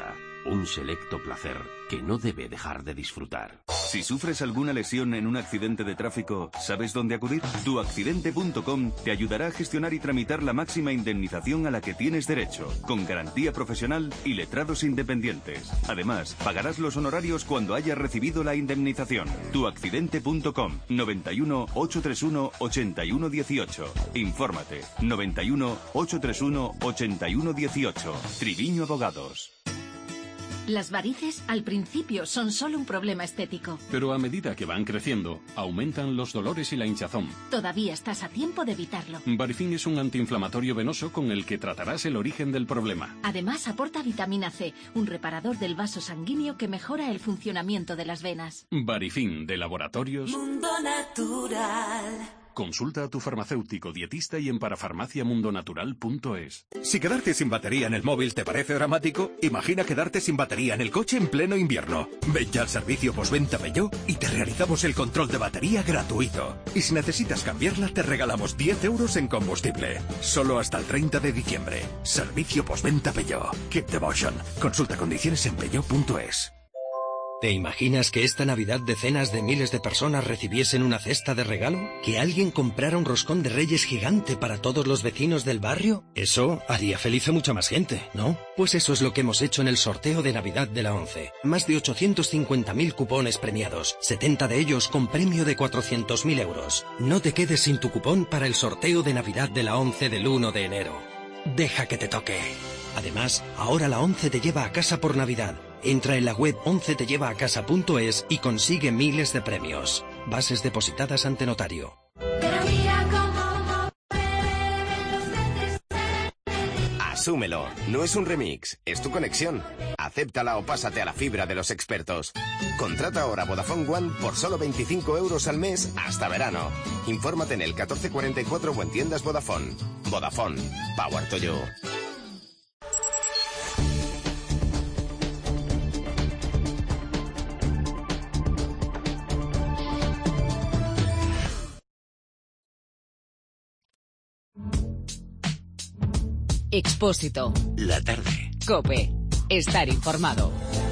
un selecto placer que no debe dejar de disfrutar. Si sufres alguna lesión en un accidente de tráfico, ¿sabes dónde acudir? Tuaccidente.com te ayudará a gestionar y tramitar la máxima indemnización a la que tienes derecho, con garantía profesional y letrados independientes. Además, pagarás los honorarios cuando hayas recibido la indemnización. Tuaccidente.com 91 831 8118. Infórmate 91 831 8118. Triviño Abogados. Las varices al principio son solo un problema estético. Pero a medida que van creciendo, aumentan los dolores y la hinchazón. Todavía estás a tiempo de evitarlo. Varifin es un antiinflamatorio venoso con el que tratarás el origen del problema. Además aporta vitamina C, un reparador del vaso sanguíneo que mejora el funcionamiento de las venas. Varifin, de Laboratorios Mundo Natural. Consulta a tu farmacéutico dietista y en parafarmaciamundonatural.es. Si quedarte sin batería en el móvil te parece dramático, imagina quedarte sin batería en el coche en pleno invierno. Ven ya al servicio postventa Peugeot y te realizamos el control de batería gratuito. Y si necesitas cambiarla, te regalamos 10 euros en combustible. Solo hasta el 30 de diciembre. Servicio postventa Peugeot. Keep devotion. Consulta condiciones en peugeot.es. ¿Te imaginas que esta Navidad decenas de miles de personas recibiesen una cesta de regalo? ¿Que alguien comprara un roscón de Reyes gigante para todos los vecinos del barrio? Eso haría feliz a mucha más gente, ¿no? Pues eso es lo que hemos hecho en el sorteo de Navidad de la ONCE. Más de 850.000 cupones premiados, 70 de ellos con premio de 400.000 euros. No te quedes sin tu cupón para el sorteo de Navidad de la ONCE del 1 de enero. Deja que te toque. Además, ahora la ONCE te lleva a casa por Navidad. Entra en la web oncetellevaacasa.es y consigue miles de premios. Bases depositadas ante notario. Asúmelo, no es un remix, es tu conexión. Acéptala o pásate a la fibra de los expertos. Contrata ahora Vodafone One por solo 25 euros al mes hasta verano. Infórmate en el 1444 o en tiendas Vodafone. Vodafone, Power to you. Expósito. La tarde. COPE. Estar informado.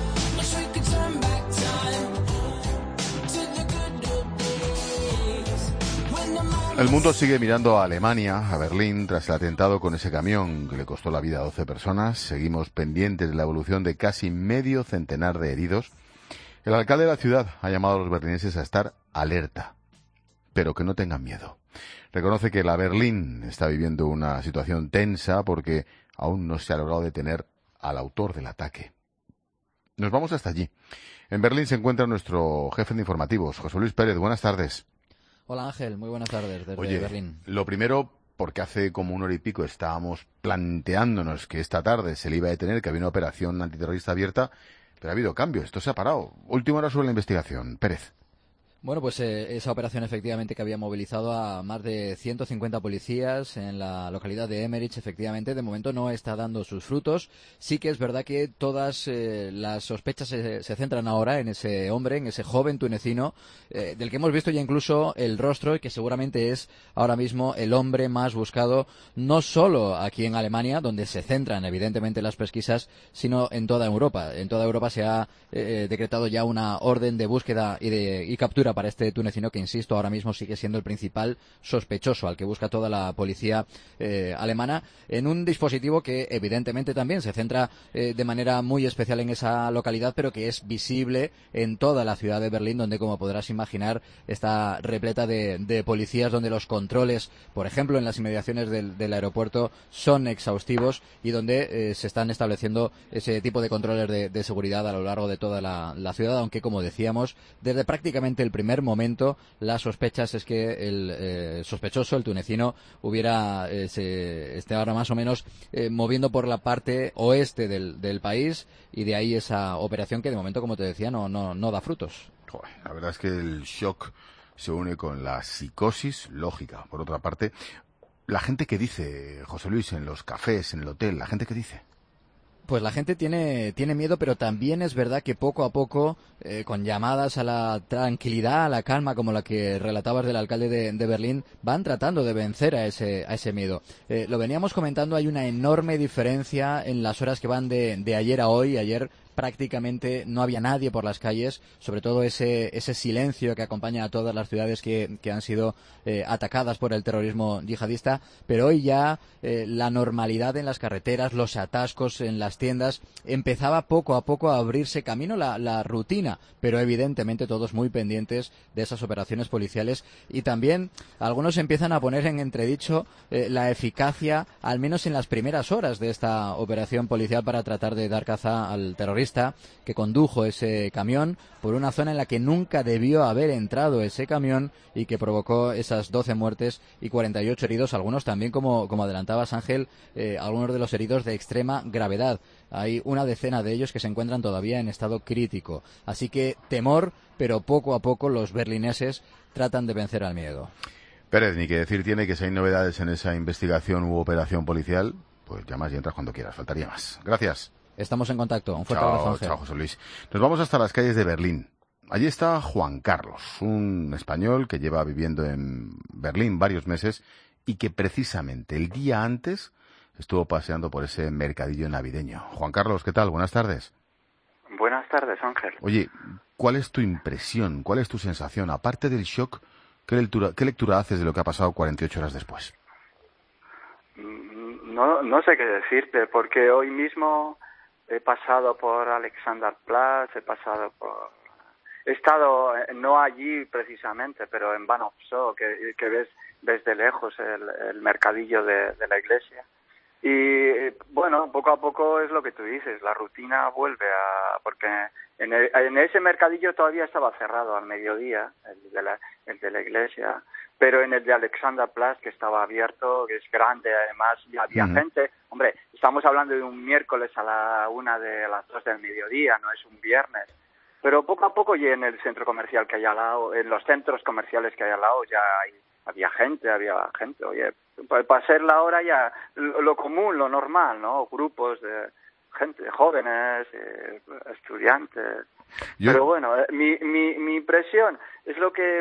El mundo sigue mirando a Alemania, a Berlín, tras el atentado con ese camión que le costó la vida a 12 personas. Seguimos pendientes de la evolución de casi medio centenar de heridos. El alcalde de la ciudad ha llamado a los berlineses a estar alerta, pero que no tengan miedo. Reconoce que la Berlín está viviendo una situación tensa porque aún no se ha logrado detener al autor del ataque. Nos vamos hasta allí. En Berlín se encuentra nuestro jefe de informativos, José Luis Pérez. Buenas tardes. Hola Ángel, muy buenas tardes desde Oye, Berlín. Lo primero, porque hace como una hora y pico estábamos planteándonos que esta tarde se le iba a detener, que había una operación antiterrorista abierta, pero ha habido cambios, esto se ha parado. Última hora sobre la investigación. Pérez. Bueno, pues esa operación efectivamente que había movilizado a más de 150 policías en la localidad de Emmerich, efectivamente, de momento no está dando sus frutos. Sí que es verdad que todas las sospechas se centran ahora en ese hombre, en ese joven tunecino, del que hemos visto ya incluso el rostro y que seguramente es ahora mismo el hombre más buscado, no solo aquí en Alemania, donde se centran evidentemente las pesquisas, sino en toda Europa. En toda Europa se ha decretado ya una orden de búsqueda y captura para este tunecino que, insisto, ahora mismo sigue siendo el principal sospechoso al que busca toda la policía alemana, en un dispositivo que evidentemente también se centra de manera muy especial en esa localidad, pero que es visible en toda la ciudad de Berlín, donde, como podrás imaginar, está repleta de policías, donde los controles, por ejemplo, en las inmediaciones del aeropuerto son exhaustivos y donde se están estableciendo ese tipo de controles de seguridad a lo largo de toda la ciudad, aunque, como decíamos, desde prácticamente el primer momento las sospechas es que el sospechoso, el tunecino, se esté ahora más o menos moviendo por la parte oeste del país, y de ahí esa operación que de momento, como te decía, no da frutos. Joder, la verdad es que el shock se une con la psicosis lógica. Por otra parte, la gente que dice, José Luis, en los cafés, en el hotel, la gente que dice... Pues la gente tiene miedo, pero también es verdad que poco a poco, con llamadas a la tranquilidad, a la calma, como la que relatabas del alcalde de Berlín, van tratando de vencer a ese miedo. Lo veníamos comentando, hay una enorme diferencia en las horas que van de ayer a hoy. Ayer prácticamente no había nadie por las calles, sobre todo ese silencio que acompaña a todas las ciudades que han sido atacadas por el terrorismo yihadista, pero hoy ya la normalidad en las carreteras, los atascos en las tiendas, empezaba poco a poco a abrirse camino, la rutina, pero evidentemente todos muy pendientes de esas operaciones policiales, y también algunos empiezan a poner en entredicho la eficacia, al menos en las primeras horas de esta operación policial, para tratar de dar caza al terrorista que condujo ese camión por una zona en la que nunca debió haber entrado ese camión y que provocó esas 12 muertes y 48 heridos, algunos también, como adelantabas, Ángel, algunos de los heridos de extrema gravedad. Hay una decena de ellos que se encuentran todavía en estado crítico. Así que temor, pero poco a poco los berlineses tratan de vencer al miedo. Pérez, ni que decir tiene que si hay novedades en esa investigación u operación policial, pues llamas y entras cuando quieras, faltaría más. Gracias. Estamos en contacto. Un fuerte abrazo, Ángel. Chao, José Luis. Nos vamos hasta las calles de Berlín. Allí está Juan Carlos, un español que lleva viviendo en Berlín varios meses y que precisamente el día antes estuvo paseando por ese mercadillo navideño. Juan Carlos, ¿qué tal? Buenas tardes. Buenas tardes, Ángel. Oye, ¿cuál es tu impresión? ¿Cuál es tu sensación? Aparte del shock, ¿qué lectura haces de lo que ha pasado 48 horas después? No sé qué decirte, porque hoy mismo he pasado por Alexanderplatz, he estado no allí precisamente, pero en Bahnhofshof, que ves de lejos el mercadillo de la iglesia. Y bueno, poco a poco es lo que tú dices, la rutina vuelve porque en ese mercadillo todavía estaba cerrado al mediodía, el de la iglesia, pero en el de Alexanderplatz, que estaba abierto, que es grande, además ya había gente. Hombre, estamos hablando de un miércoles a la 1 de las 2 del mediodía, no es un viernes. Pero poco a poco, y en el centro comercial que hay al lado, en los centros comerciales que hay al lado, ya había gente. Oye, para ser la hora ya lo común, lo normal, ¿no? Grupos de gente, jóvenes, estudiantes. Pero bueno, mi impresión es lo que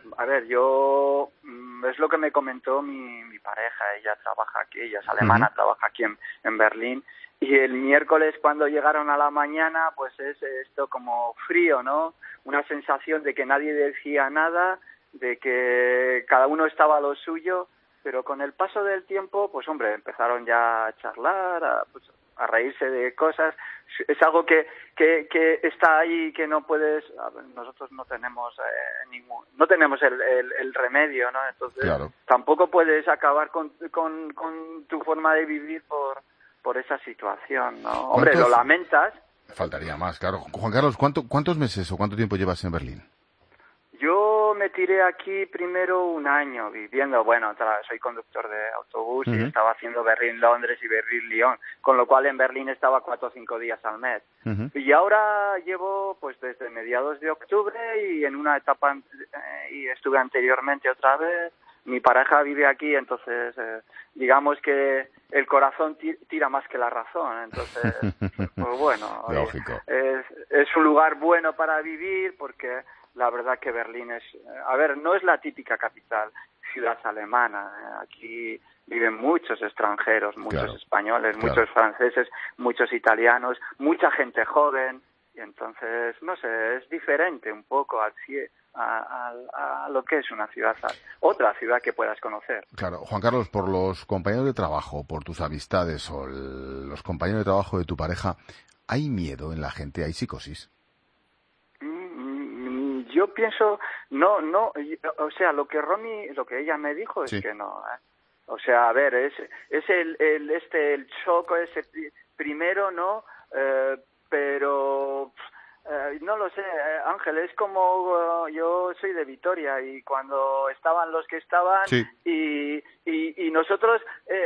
es lo que me comentó mi pareja. Ella trabaja aquí, ella es alemana, trabaja aquí en Berlín. Y el miércoles, cuando llegaron a la mañana, pues es esto como frío, ¿no? Una sensación de que nadie decía nada, de que cada uno estaba a lo suyo, pero con el paso del tiempo, pues hombre, empezaron ya a charlar, a reírse de cosas. Es algo que está ahí, que no puedes, nosotros no tenemos no tenemos el remedio, ¿no? Entonces claro, tampoco puedes acabar con tu forma de vivir por esa situación, ¿no? Hombre, lo lamentas. Faltaría más, claro. Juan Carlos, ¿cuántos meses o cuánto tiempo llevas en Berlín? Yo me tiré aquí primero un año viviendo, soy conductor de autobús y estaba haciendo Berlín-Londres y Berlín-Lyon, con lo cual en Berlín estaba 4 o 5 días al mes. Y ahora llevo pues desde mediados de octubre y en una etapa, y estuve anteriormente otra vez. Mi pareja vive aquí, entonces digamos que el corazón tira más que la razón, entonces pues bueno, es un lugar bueno para vivir porque la verdad que Berlín no es la típica capital, ciudad alemana. Aquí viven muchos extranjeros, muchos españoles, muchos franceses, muchos italianos, mucha gente joven. Y entonces, no sé, es diferente un poco a lo que es una ciudad, otra ciudad que puedas conocer. Claro, Juan Carlos, por los compañeros de trabajo, por tus amistades o los compañeros de trabajo de tu pareja, ¿hay miedo en la gente? ¿Hay psicosis? Yo pienso, no, o sea, lo que ella me dijo es que no, o sea, a ver, es el choco ese primero, ¿no? Pero no lo sé, Ángel, es como yo soy de Vitoria y cuando estaban los que estaban y nosotros,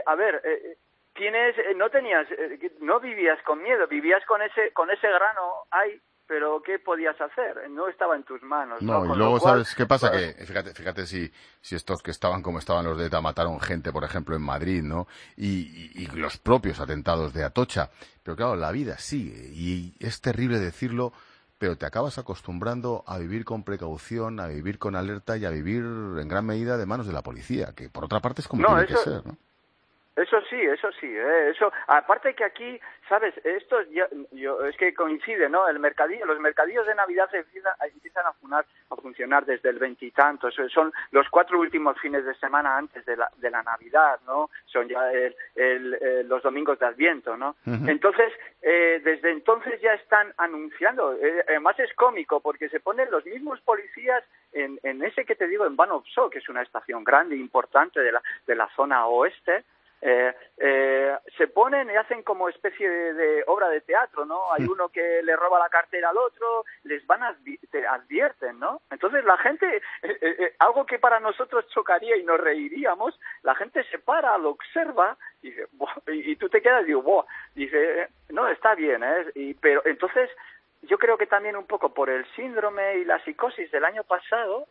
no vivías con miedo, vivías con ese grano ahí. Pero ¿qué podías hacer? No estaba en tus manos. No, y luego, ¿sabes qué pasa? Que fíjate si estos que estaban como estaban los de ETA mataron gente, por ejemplo, en Madrid, ¿no? Y los propios atentados de Atocha. Pero claro, la vida sigue. Y es terrible decirlo, pero te acabas acostumbrando a vivir con precaución, a vivir con alerta y a vivir en gran medida de manos de la policía, que por otra parte es como tiene que ser, ¿no? Eso sí, eso, aparte que aquí, ¿sabes? Esto es que coincide, ¿no? Los mercadillos de Navidad empiezan a funcionar desde el veintitantos, son los 4 últimos fines de semana antes de la Navidad, ¿no? Son ya los domingos de Adviento, ¿no? Entonces, desde entonces ya están anunciando, además es cómico porque se ponen los mismos policías en ese que te digo, en Ban of So, que es una estación grande e importante de la zona oeste. Se ponen y hacen como especie de obra de teatro, ¿no? Hay uno que le roba la cartera al otro, te advierten, ¿no? Entonces la gente, algo que para nosotros chocaría y nos reiríamos, la gente se para, lo observa y dice, y tú te quedas y digo, dice, no, está bien, pero entonces yo creo que también un poco por el síndrome y la psicosis del año pasado,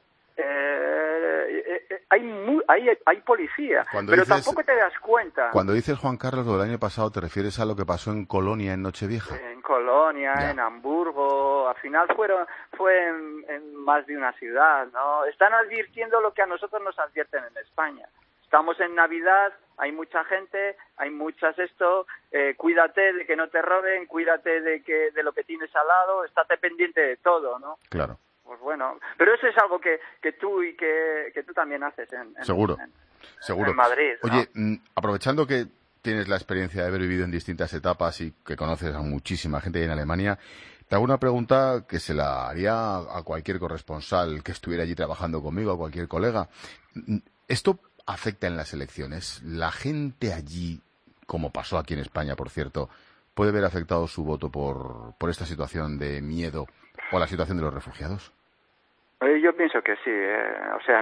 hay policía, pero tampoco te das cuenta. Cuando dices, Juan Carlos, lo del año pasado, ¿te refieres a lo que pasó en Colonia en Nochevieja? En Colonia, ya. En Hamburgo, al final fue en más de una ciudad, ¿no? Están advirtiendo lo que a nosotros nos advierten en España. Estamos en Navidad, hay mucha gente, hay muchas cuídate de que no te roben, cuídate de lo que tienes al lado, estate pendiente de todo, ¿no? Claro. Pues bueno, pero eso es algo que tú y que tú también haces Seguro. En Madrid, ¿no? Oye, aprovechando que tienes la experiencia de haber vivido en distintas etapas y que conoces a muchísima gente en Alemania, te hago una pregunta que se la haría a cualquier corresponsal que estuviera allí trabajando conmigo, a cualquier colega. ¿Esto afecta en las elecciones? ¿La gente allí, como pasó aquí en España, por cierto, puede ver afectado su voto por esta situación de miedo o la situación de los refugiados? Yo pienso que sí, o sea,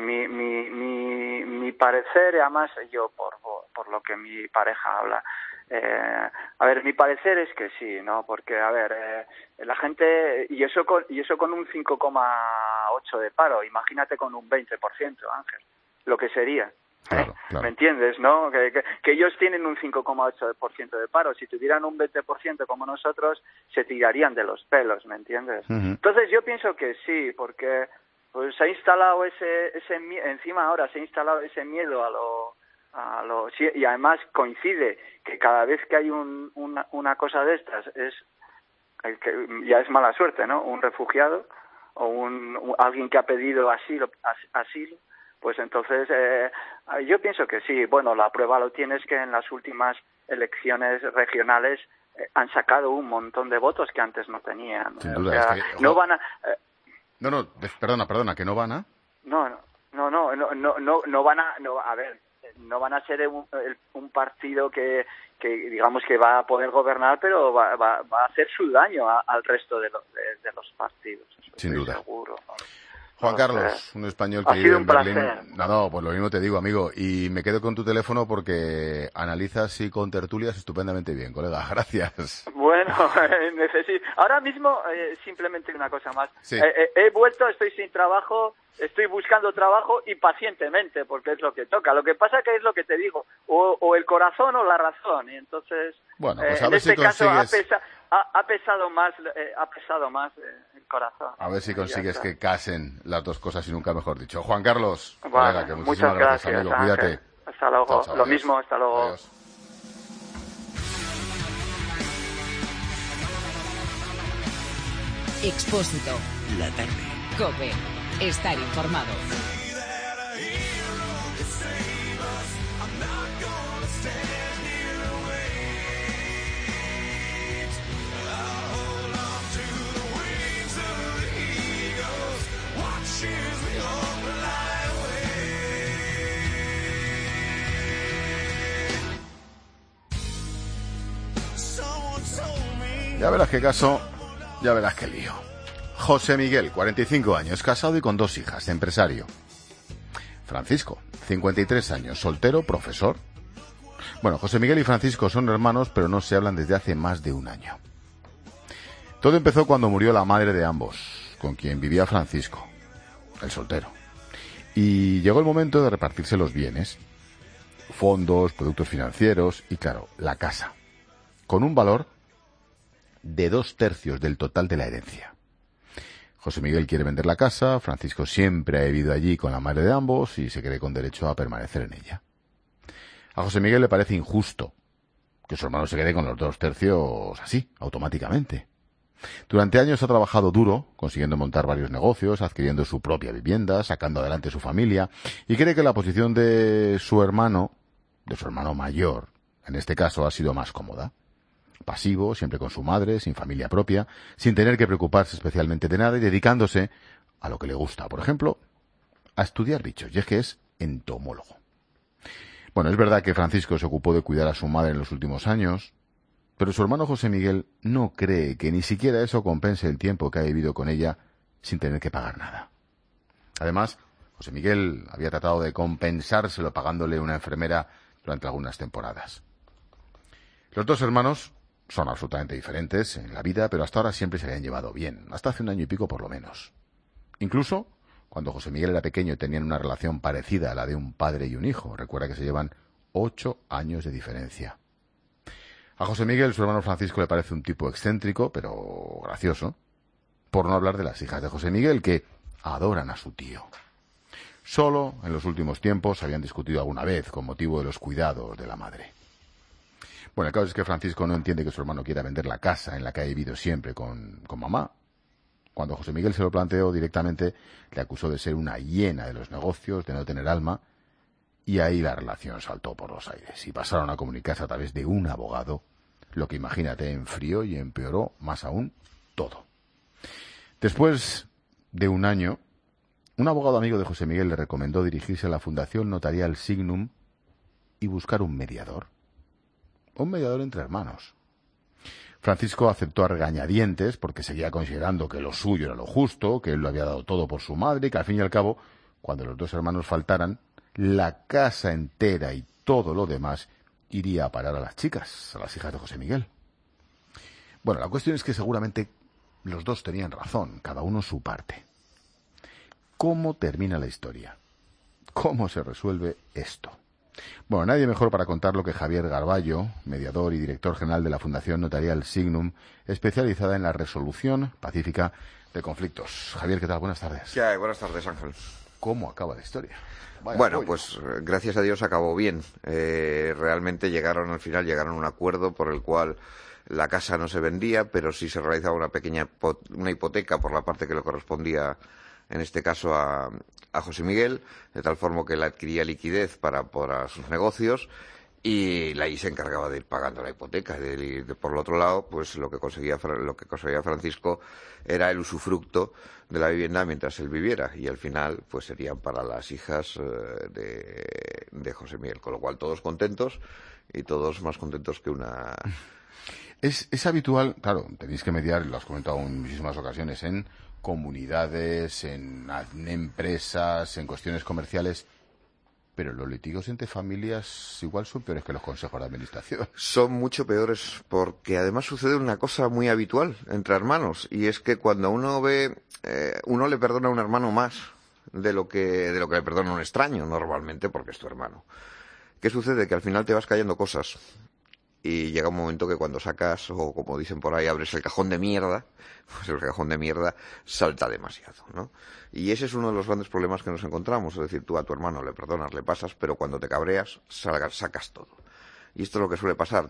mi parecer, además yo por lo que mi pareja habla, mi parecer es que sí, ¿no? Porque, la gente, y eso con un 5,8 de paro, imagínate con un 20%, Ángel, lo que sería. Claro. ¿Me entiendes, no? Que ellos tienen un 5,8% de paro. Si tuvieran un 20% como nosotros, se tirarían de los pelos, ¿me entiendes? Entonces yo pienso que sí, porque pues se ha instalado encima ahora se ha instalado ese miedo sí, y además coincide que cada vez que hay una cosa de estas ya es mala suerte, ¿no? Un refugiado o alguien que ha pedido asilo, pues entonces yo pienso que sí. Bueno, la prueba lo tienes que en las últimas elecciones regionales han sacado un montón de votos que antes no tenían. Sin duda, o sea, no van a... No, perdona, que no van a... No van a... No van a ser un partido que digamos que va a poder gobernar, pero va a hacer su daño al resto de los partidos. Sin duda. Seguro. Juan Carlos, un español que vive en Berlín. No, pues lo mismo te digo, amigo. Y me quedo con tu teléfono porque analizas y con tertulias estupendamente bien, colega. Gracias. Bueno, ahora mismo simplemente una cosa más. Sí. He vuelto, estoy sin trabajo, estoy buscando trabajo y pacientemente, porque es lo que toca. Lo que pasa que es lo que te digo, o el corazón o la razón. Y entonces, bueno, pues a en ver este si caso consigues... ha pesado más el corazón. A ver si consigues que casen las dos cosas y nunca mejor dicho. Juan Carlos, vale, colega, que muchísimas gracias, amigo. Ángel. Cuídate. Hasta luego. Chao, chao, lo adiós. mismo, hasta luego. Adiós. Expósito. La tarde. COPE. Estar informado. Ya verás qué caso, ya verás qué lío. José Miguel, 45 años, casado y con 2 hijas, empresario. Francisco, 53 años, soltero, profesor. Bueno, José Miguel y Francisco son hermanos, pero no se hablan desde hace más de un año. Todo empezó cuando murió la madre de ambos, con quien vivía Francisco, el soltero. Y llegó el momento de repartirse los bienes, fondos, productos financieros y, claro, la casa, con un valor de 2/3 del total de la herencia. José Miguel quiere vender la casa, Francisco siempre ha vivido allí con la madre de ambos y se cree con derecho a permanecer en ella. A José Miguel le parece injusto que su hermano se quede con los 2 tercios así, automáticamente. Durante años ha trabajado duro, consiguiendo montar varios negocios, adquiriendo su propia vivienda, sacando adelante su familia, y cree que la posición de su hermano mayor, en este caso, ha sido más cómoda. Pasivo, siempre con su madre, sin familia propia, sin tener que preocuparse especialmente de nada y dedicándose a lo que le gusta. Por ejemplo, a estudiar bichos, y es que es entomólogo. Bueno, es verdad que Francisco se ocupó de cuidar a su madre en los últimos años, pero su hermano José Miguel no cree que ni siquiera eso compense el tiempo que ha vivido con ella sin tener que pagar nada. Además, José Miguel había tratado de compensárselo pagándole una enfermera durante algunas temporadas. Los 2 hermanos son absolutamente diferentes en la vida, pero hasta ahora siempre se habían llevado bien, hasta hace 1 año y pico por lo menos. Incluso cuando José Miguel era pequeño tenían una relación parecida a la de un padre y un hijo. Recuerda que se llevan 8 años de diferencia. A José Miguel, su hermano Francisco, le parece un tipo excéntrico, pero gracioso. Por no hablar de las hijas de José Miguel, que adoran a su tío. Solo en los últimos tiempos habían discutido alguna vez con motivo de los cuidados de la madre. Bueno, el caso es que Francisco no entiende que su hermano quiera vender la casa en la que ha vivido siempre con mamá. Cuando José Miguel se lo planteó directamente, le acusó de ser una hiena de los negocios, de no tener alma, y ahí la relación saltó por los aires y pasaron a comunicarse a través de un abogado, lo que imagínate enfrió y empeoró más aún todo. Después de 1 año, un abogado amigo de José Miguel le recomendó dirigirse a la Fundación Notarial Signum y buscar un mediador entre hermanos. Francisco aceptó a regañadientes porque seguía considerando que lo suyo era lo justo, que él lo había dado todo por su madre y que al fin y al cabo, cuando los 2 hermanos faltaran, la casa entera y todo lo demás iría a parar a las chicas, a las hijas de José Miguel. Bueno, la cuestión es que seguramente los 2 tenían razón, cada uno su parte. ¿Cómo termina la historia? ¿Cómo se resuelve esto? Bueno, nadie mejor para contarlo que Javier Garballo, mediador y director general de la Fundación Notarial Signum, especializada en la resolución pacífica de conflictos. Javier, ¿qué tal? Buenas tardes. ¿Qué hay? Buenas tardes, Ángel. ¿Cómo acaba la historia? Vaya bueno, pollo. Pues gracias a Dios acabó bien. Realmente al final llegaron a un acuerdo por el cual la casa no se vendía, pero sí se realizaba una hipoteca por la parte que le correspondía, en este caso a José Miguel, de tal forma que él adquiría liquidez para sus negocios y ahí se encargaba de ir pagando la hipoteca. Por el otro lado, pues lo que conseguía Francisco era el usufructo de la vivienda mientras él viviera, y al final pues serían para las hijas de José Miguel, con lo cual todos contentos y todos más contentos que una... Es habitual, claro, tenéis que mediar, lo has comentado en muchísimas ocasiones, en comunidades, en empresas, en cuestiones comerciales, pero los litigios entre familias igual son peores que los consejos de administración. Son mucho peores porque además sucede una cosa muy habitual entre hermanos, y es que cuando uno le perdona a un hermano más de lo que le perdona a un extraño normalmente, porque es tu hermano. ¿Qué sucede? Que al final te vas cayendo cosas. Y llega un momento que cuando sacas, o como dicen por ahí, abres el cajón de mierda, pues el cajón de mierda salta demasiado, ¿no? Y ese es uno de los grandes problemas que nos encontramos. Es decir, tú a tu hermano le perdonas, le pasas, pero cuando te cabreas, sacas todo. Y esto es lo que suele pasar.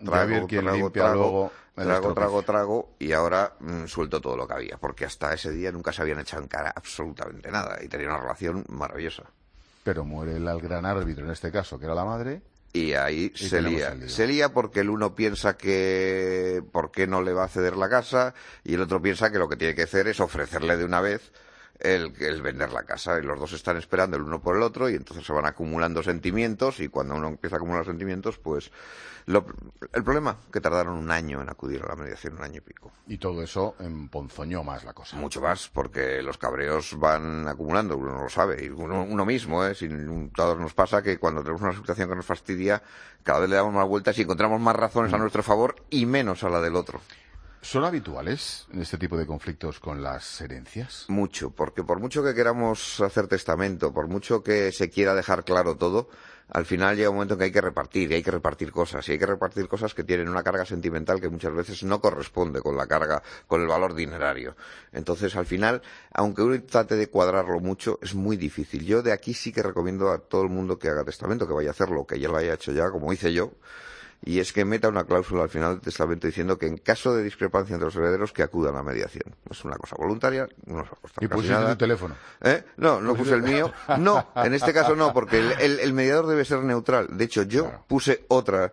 Trago, y ahora suelto todo lo que había. Porque hasta ese día nunca se habían echado en cara absolutamente nada. Y tenía una relación maravillosa. Pero muere el gran árbitro en este caso, que era la madre... Y ahí se lía. Se lía porque el uno piensa que por qué no le va a ceder la casa, y el otro piensa que lo que tiene que hacer es ofrecerle de una vez el vender la casa. Y los dos están esperando el uno por el otro, y entonces se van acumulando sentimientos, y cuando uno empieza a acumular sentimientos, pues... El problema, que tardaron 1 año en acudir a la mediación, 1 año y pico. Y todo eso emponzoñó más la cosa. Mucho más, porque los cabreos van acumulando, uno lo sabe, y uno mismo, todos nos pasa que cuando tenemos una situación que nos fastidia, cada vez le damos más vueltas y encontramos más razones a nuestro favor y menos a la del otro. ¿Son habituales en este tipo de conflictos con las herencias? Mucho, porque por mucho que queramos hacer testamento, por mucho que se quiera dejar claro todo, al final llega un momento en que hay que repartir, y hay que repartir cosas, y hay que repartir cosas que tienen una carga sentimental que muchas veces no corresponde con la carga, con el valor dinerario. Entonces, al final, aunque uno trate de cuadrarlo mucho, es muy difícil. Yo de aquí sí que recomiendo a todo el mundo que haga testamento, que vaya a hacerlo, que ya lo haya hecho ya, como hice yo, y es que meta una cláusula al final del testamento diciendo que en caso de discrepancia entre los herederos que acudan a mediación. Es una cosa voluntaria, no nos va a costar ¿Y pusiste tu teléfono? No puse el mío. No, en este caso no, porque el mediador debe ser neutral. De hecho, yo puse otra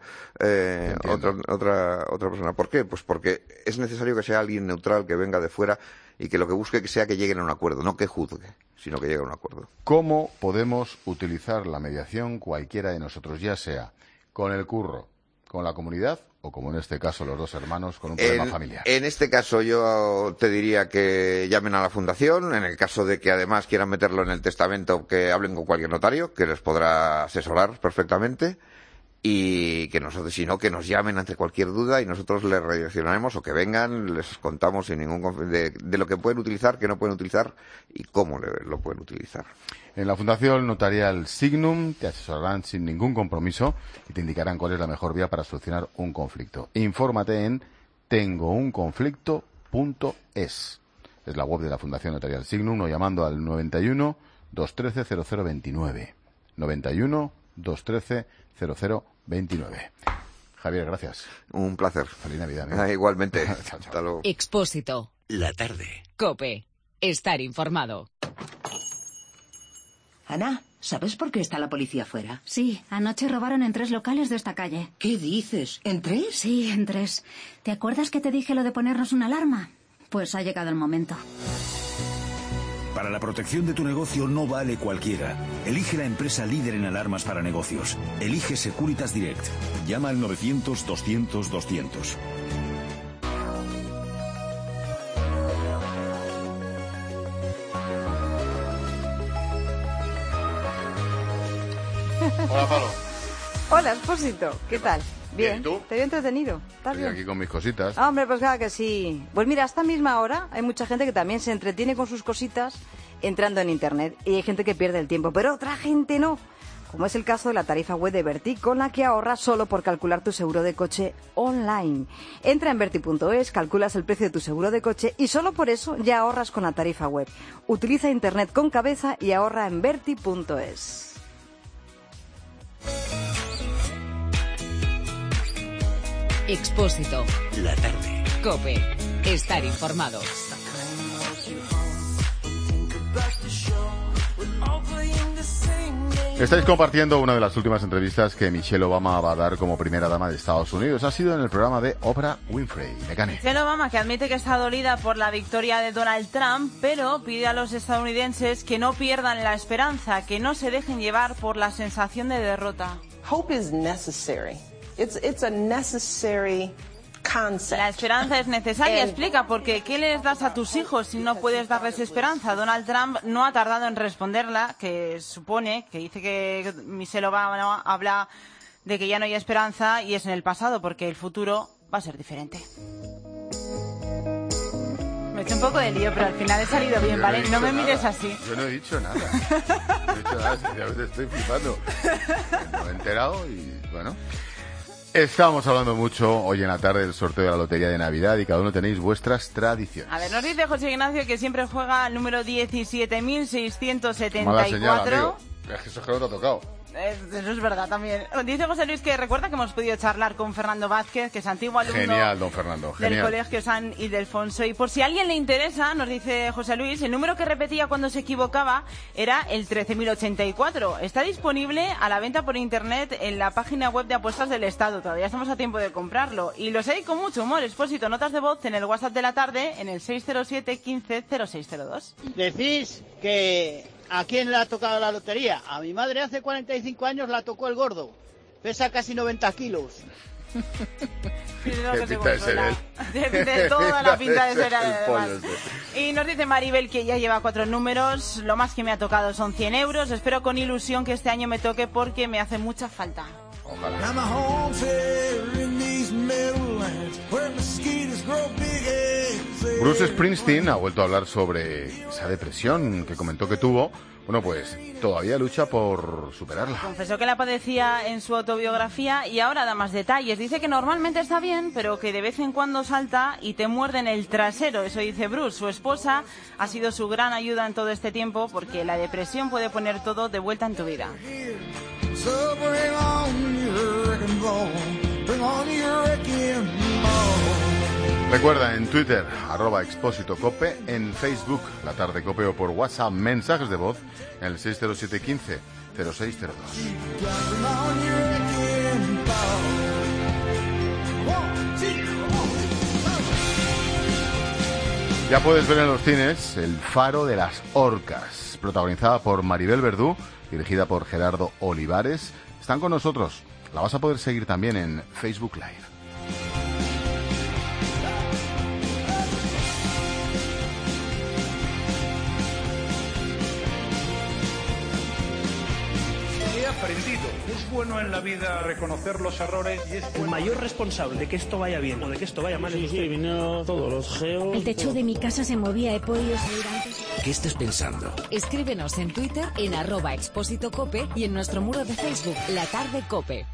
persona. ¿Por qué? Pues porque es necesario que sea alguien neutral, que venga de fuera y que lo que busque que sea que lleguen a un acuerdo, no que juzgue, sino que llegue a un acuerdo. ¿Cómo podemos utilizar la mediación cualquiera de nosotros, ya sea con el curro, con la comunidad o, como en este caso, los dos hermanos con un problema familiar? En este caso yo te diría que llamen a la fundación. En el caso de que además quieran meterlo en el testamento, que hablen con cualquier notario, que les podrá asesorar perfectamente. Y que nosotros, si no, que nos llamen ante cualquier duda y nosotros les redireccionaremos o que vengan, les contamos sin ningún de lo que pueden utilizar, que no pueden utilizar y cómo lo pueden utilizar. En la Fundación Notarial Signum te asesorarán sin ningún compromiso y te indicarán cuál es la mejor vía para solucionar un conflicto. Infórmate en tengounconflicto.es. Es la web de la Fundación Notarial Signum, o llamando al 91 213 0029. 91 213 0029. Javier, gracias. Un placer. Feliz Navidad. Igualmente. Chao, chao. Hasta luego. Expósito. La tarde. COPE. Estar informado. Ana, ¿sabes por qué está la policía fuera? Sí, anoche robaron en 3 locales de esta calle. ¿Qué dices? ¿En 3? Sí, en 3. ¿Te acuerdas que te dije lo de ponernos una alarma? Pues ha llegado el momento. Para la protección de tu negocio no vale cualquiera. Elige la empresa líder en alarmas para negocios. Elige Securitas Direct. Llama al 900-200-200. Hola, Pablo. Hola, Expósito. ¿Qué tal? Bien. ¿Y tú? ¿Te veo entretenido? ¿Estás Estoy bien? aquí con mis cositas. Hombre, pues claro que sí. Pues mira, a esta misma hora hay mucha gente que también se entretiene con sus cositas entrando en Internet. Y hay gente que pierde el tiempo, pero otra gente no. Como es el caso de la tarifa web de Berti, con la que ahorras solo por calcular tu seguro de coche online. Entra en Berti.es, calculas el precio de tu seguro de coche y solo por eso ya ahorras con la tarifa web. Utiliza Internet con cabeza y ahorra en Berti.es. Expósito. La tarde. COPE. Estar informado. Estáis compartiendo una de las últimas entrevistas que Michelle Obama va a dar como primera dama de Estados Unidos. Ha sido en el programa de Oprah Winfrey. Mecane. Michelle Obama, que admite que está dolida por la victoria de Donald Trump, pero pide a los estadounidenses que no pierdan la esperanza, que no se dejen llevar por la sensación de derrota. Hope is necessary. It's a necessary concept. La esperanza es necesaria, explica, porque ¿qué les das a tus hijos si no puedes darles esperanza? Donald Trump no ha tardado en responderla, que supone, que dice que Michelle Obama habla de que ya no hay esperanza y es en el pasado, porque el futuro va a ser diferente. Me he hecho un poco de lío, pero al final he salido bien, ¿vale? No me mires así. Yo no he dicho nada. No he dicho nada, sinceramente estoy flipando. Me he enterado y, bueno... Estamos hablando mucho hoy en la tarde del sorteo de la Lotería de Navidad y cada uno tenéis vuestras tradiciones. A ver, nos dice José Ignacio que siempre juega el número 17.674. Mala señal, amigo. Es que eso es que no te ha tocado. Eso es verdad también. Dice José Luis que recuerda que hemos podido charlar con Fernando Vázquez, que es antiguo alumno. Genial, don Fernando, genial. Del Colegio San Ildefonso. Y por si a alguien le interesa, nos dice José Luis, el número que repetía cuando se equivocaba era el 13.084. Está disponible a la venta por internet en la página web de apuestas del Estado. Todavía estamos a tiempo de comprarlo. Y los hay con mucho humor. Expósito, notas de voz en el WhatsApp de la tarde en el 607 15 0602. Decís que... ¿A quién le ha tocado la lotería? A mi madre hace 45 años la tocó el gordo. Pesa casi 90 kilos. ¿Qué pinta de ser él? De toda la pinta de ser además. Y nos dice Maribel que ya lleva 4 números. Lo más que me ha tocado son 100 euros. Espero con ilusión que este año me toque porque me hace mucha falta. Ojalá. Bruce Springsteen ha vuelto a hablar sobre esa depresión que comentó que tuvo. Bueno, pues todavía lucha por superarla. Confesó que la padecía en su autobiografía y ahora da más detalles. Dice que normalmente está bien, pero que de vez en cuando salta y te muerde en el trasero. Eso dice Bruce. Su esposa ha sido su gran ayuda en todo este tiempo porque la depresión puede poner todo de vuelta en tu vida. Recuerda, en Twitter, @expósitocope, en Facebook, La Tarde Cope, o por WhatsApp, mensajes de voz, en el 60715-0602. Ya puedes ver en los cines El Faro de las Orcas, protagonizada por Maribel Verdú, dirigida por Gerardo Olivares. Están con nosotros. La vas a poder seguir también en Facebook Live. Aprendido. Es bueno en la vida reconocer los errores y es bueno. El mayor responsable de que esto vaya bien o de que esto vaya mal es usted. Sí, vinieron todos los geos. El techo de mi casa se movía, he podido salir antes. ¿Qué estás pensando? Escríbenos en Twitter en @expósitocope y en nuestro muro de Facebook, La Tarde Cope.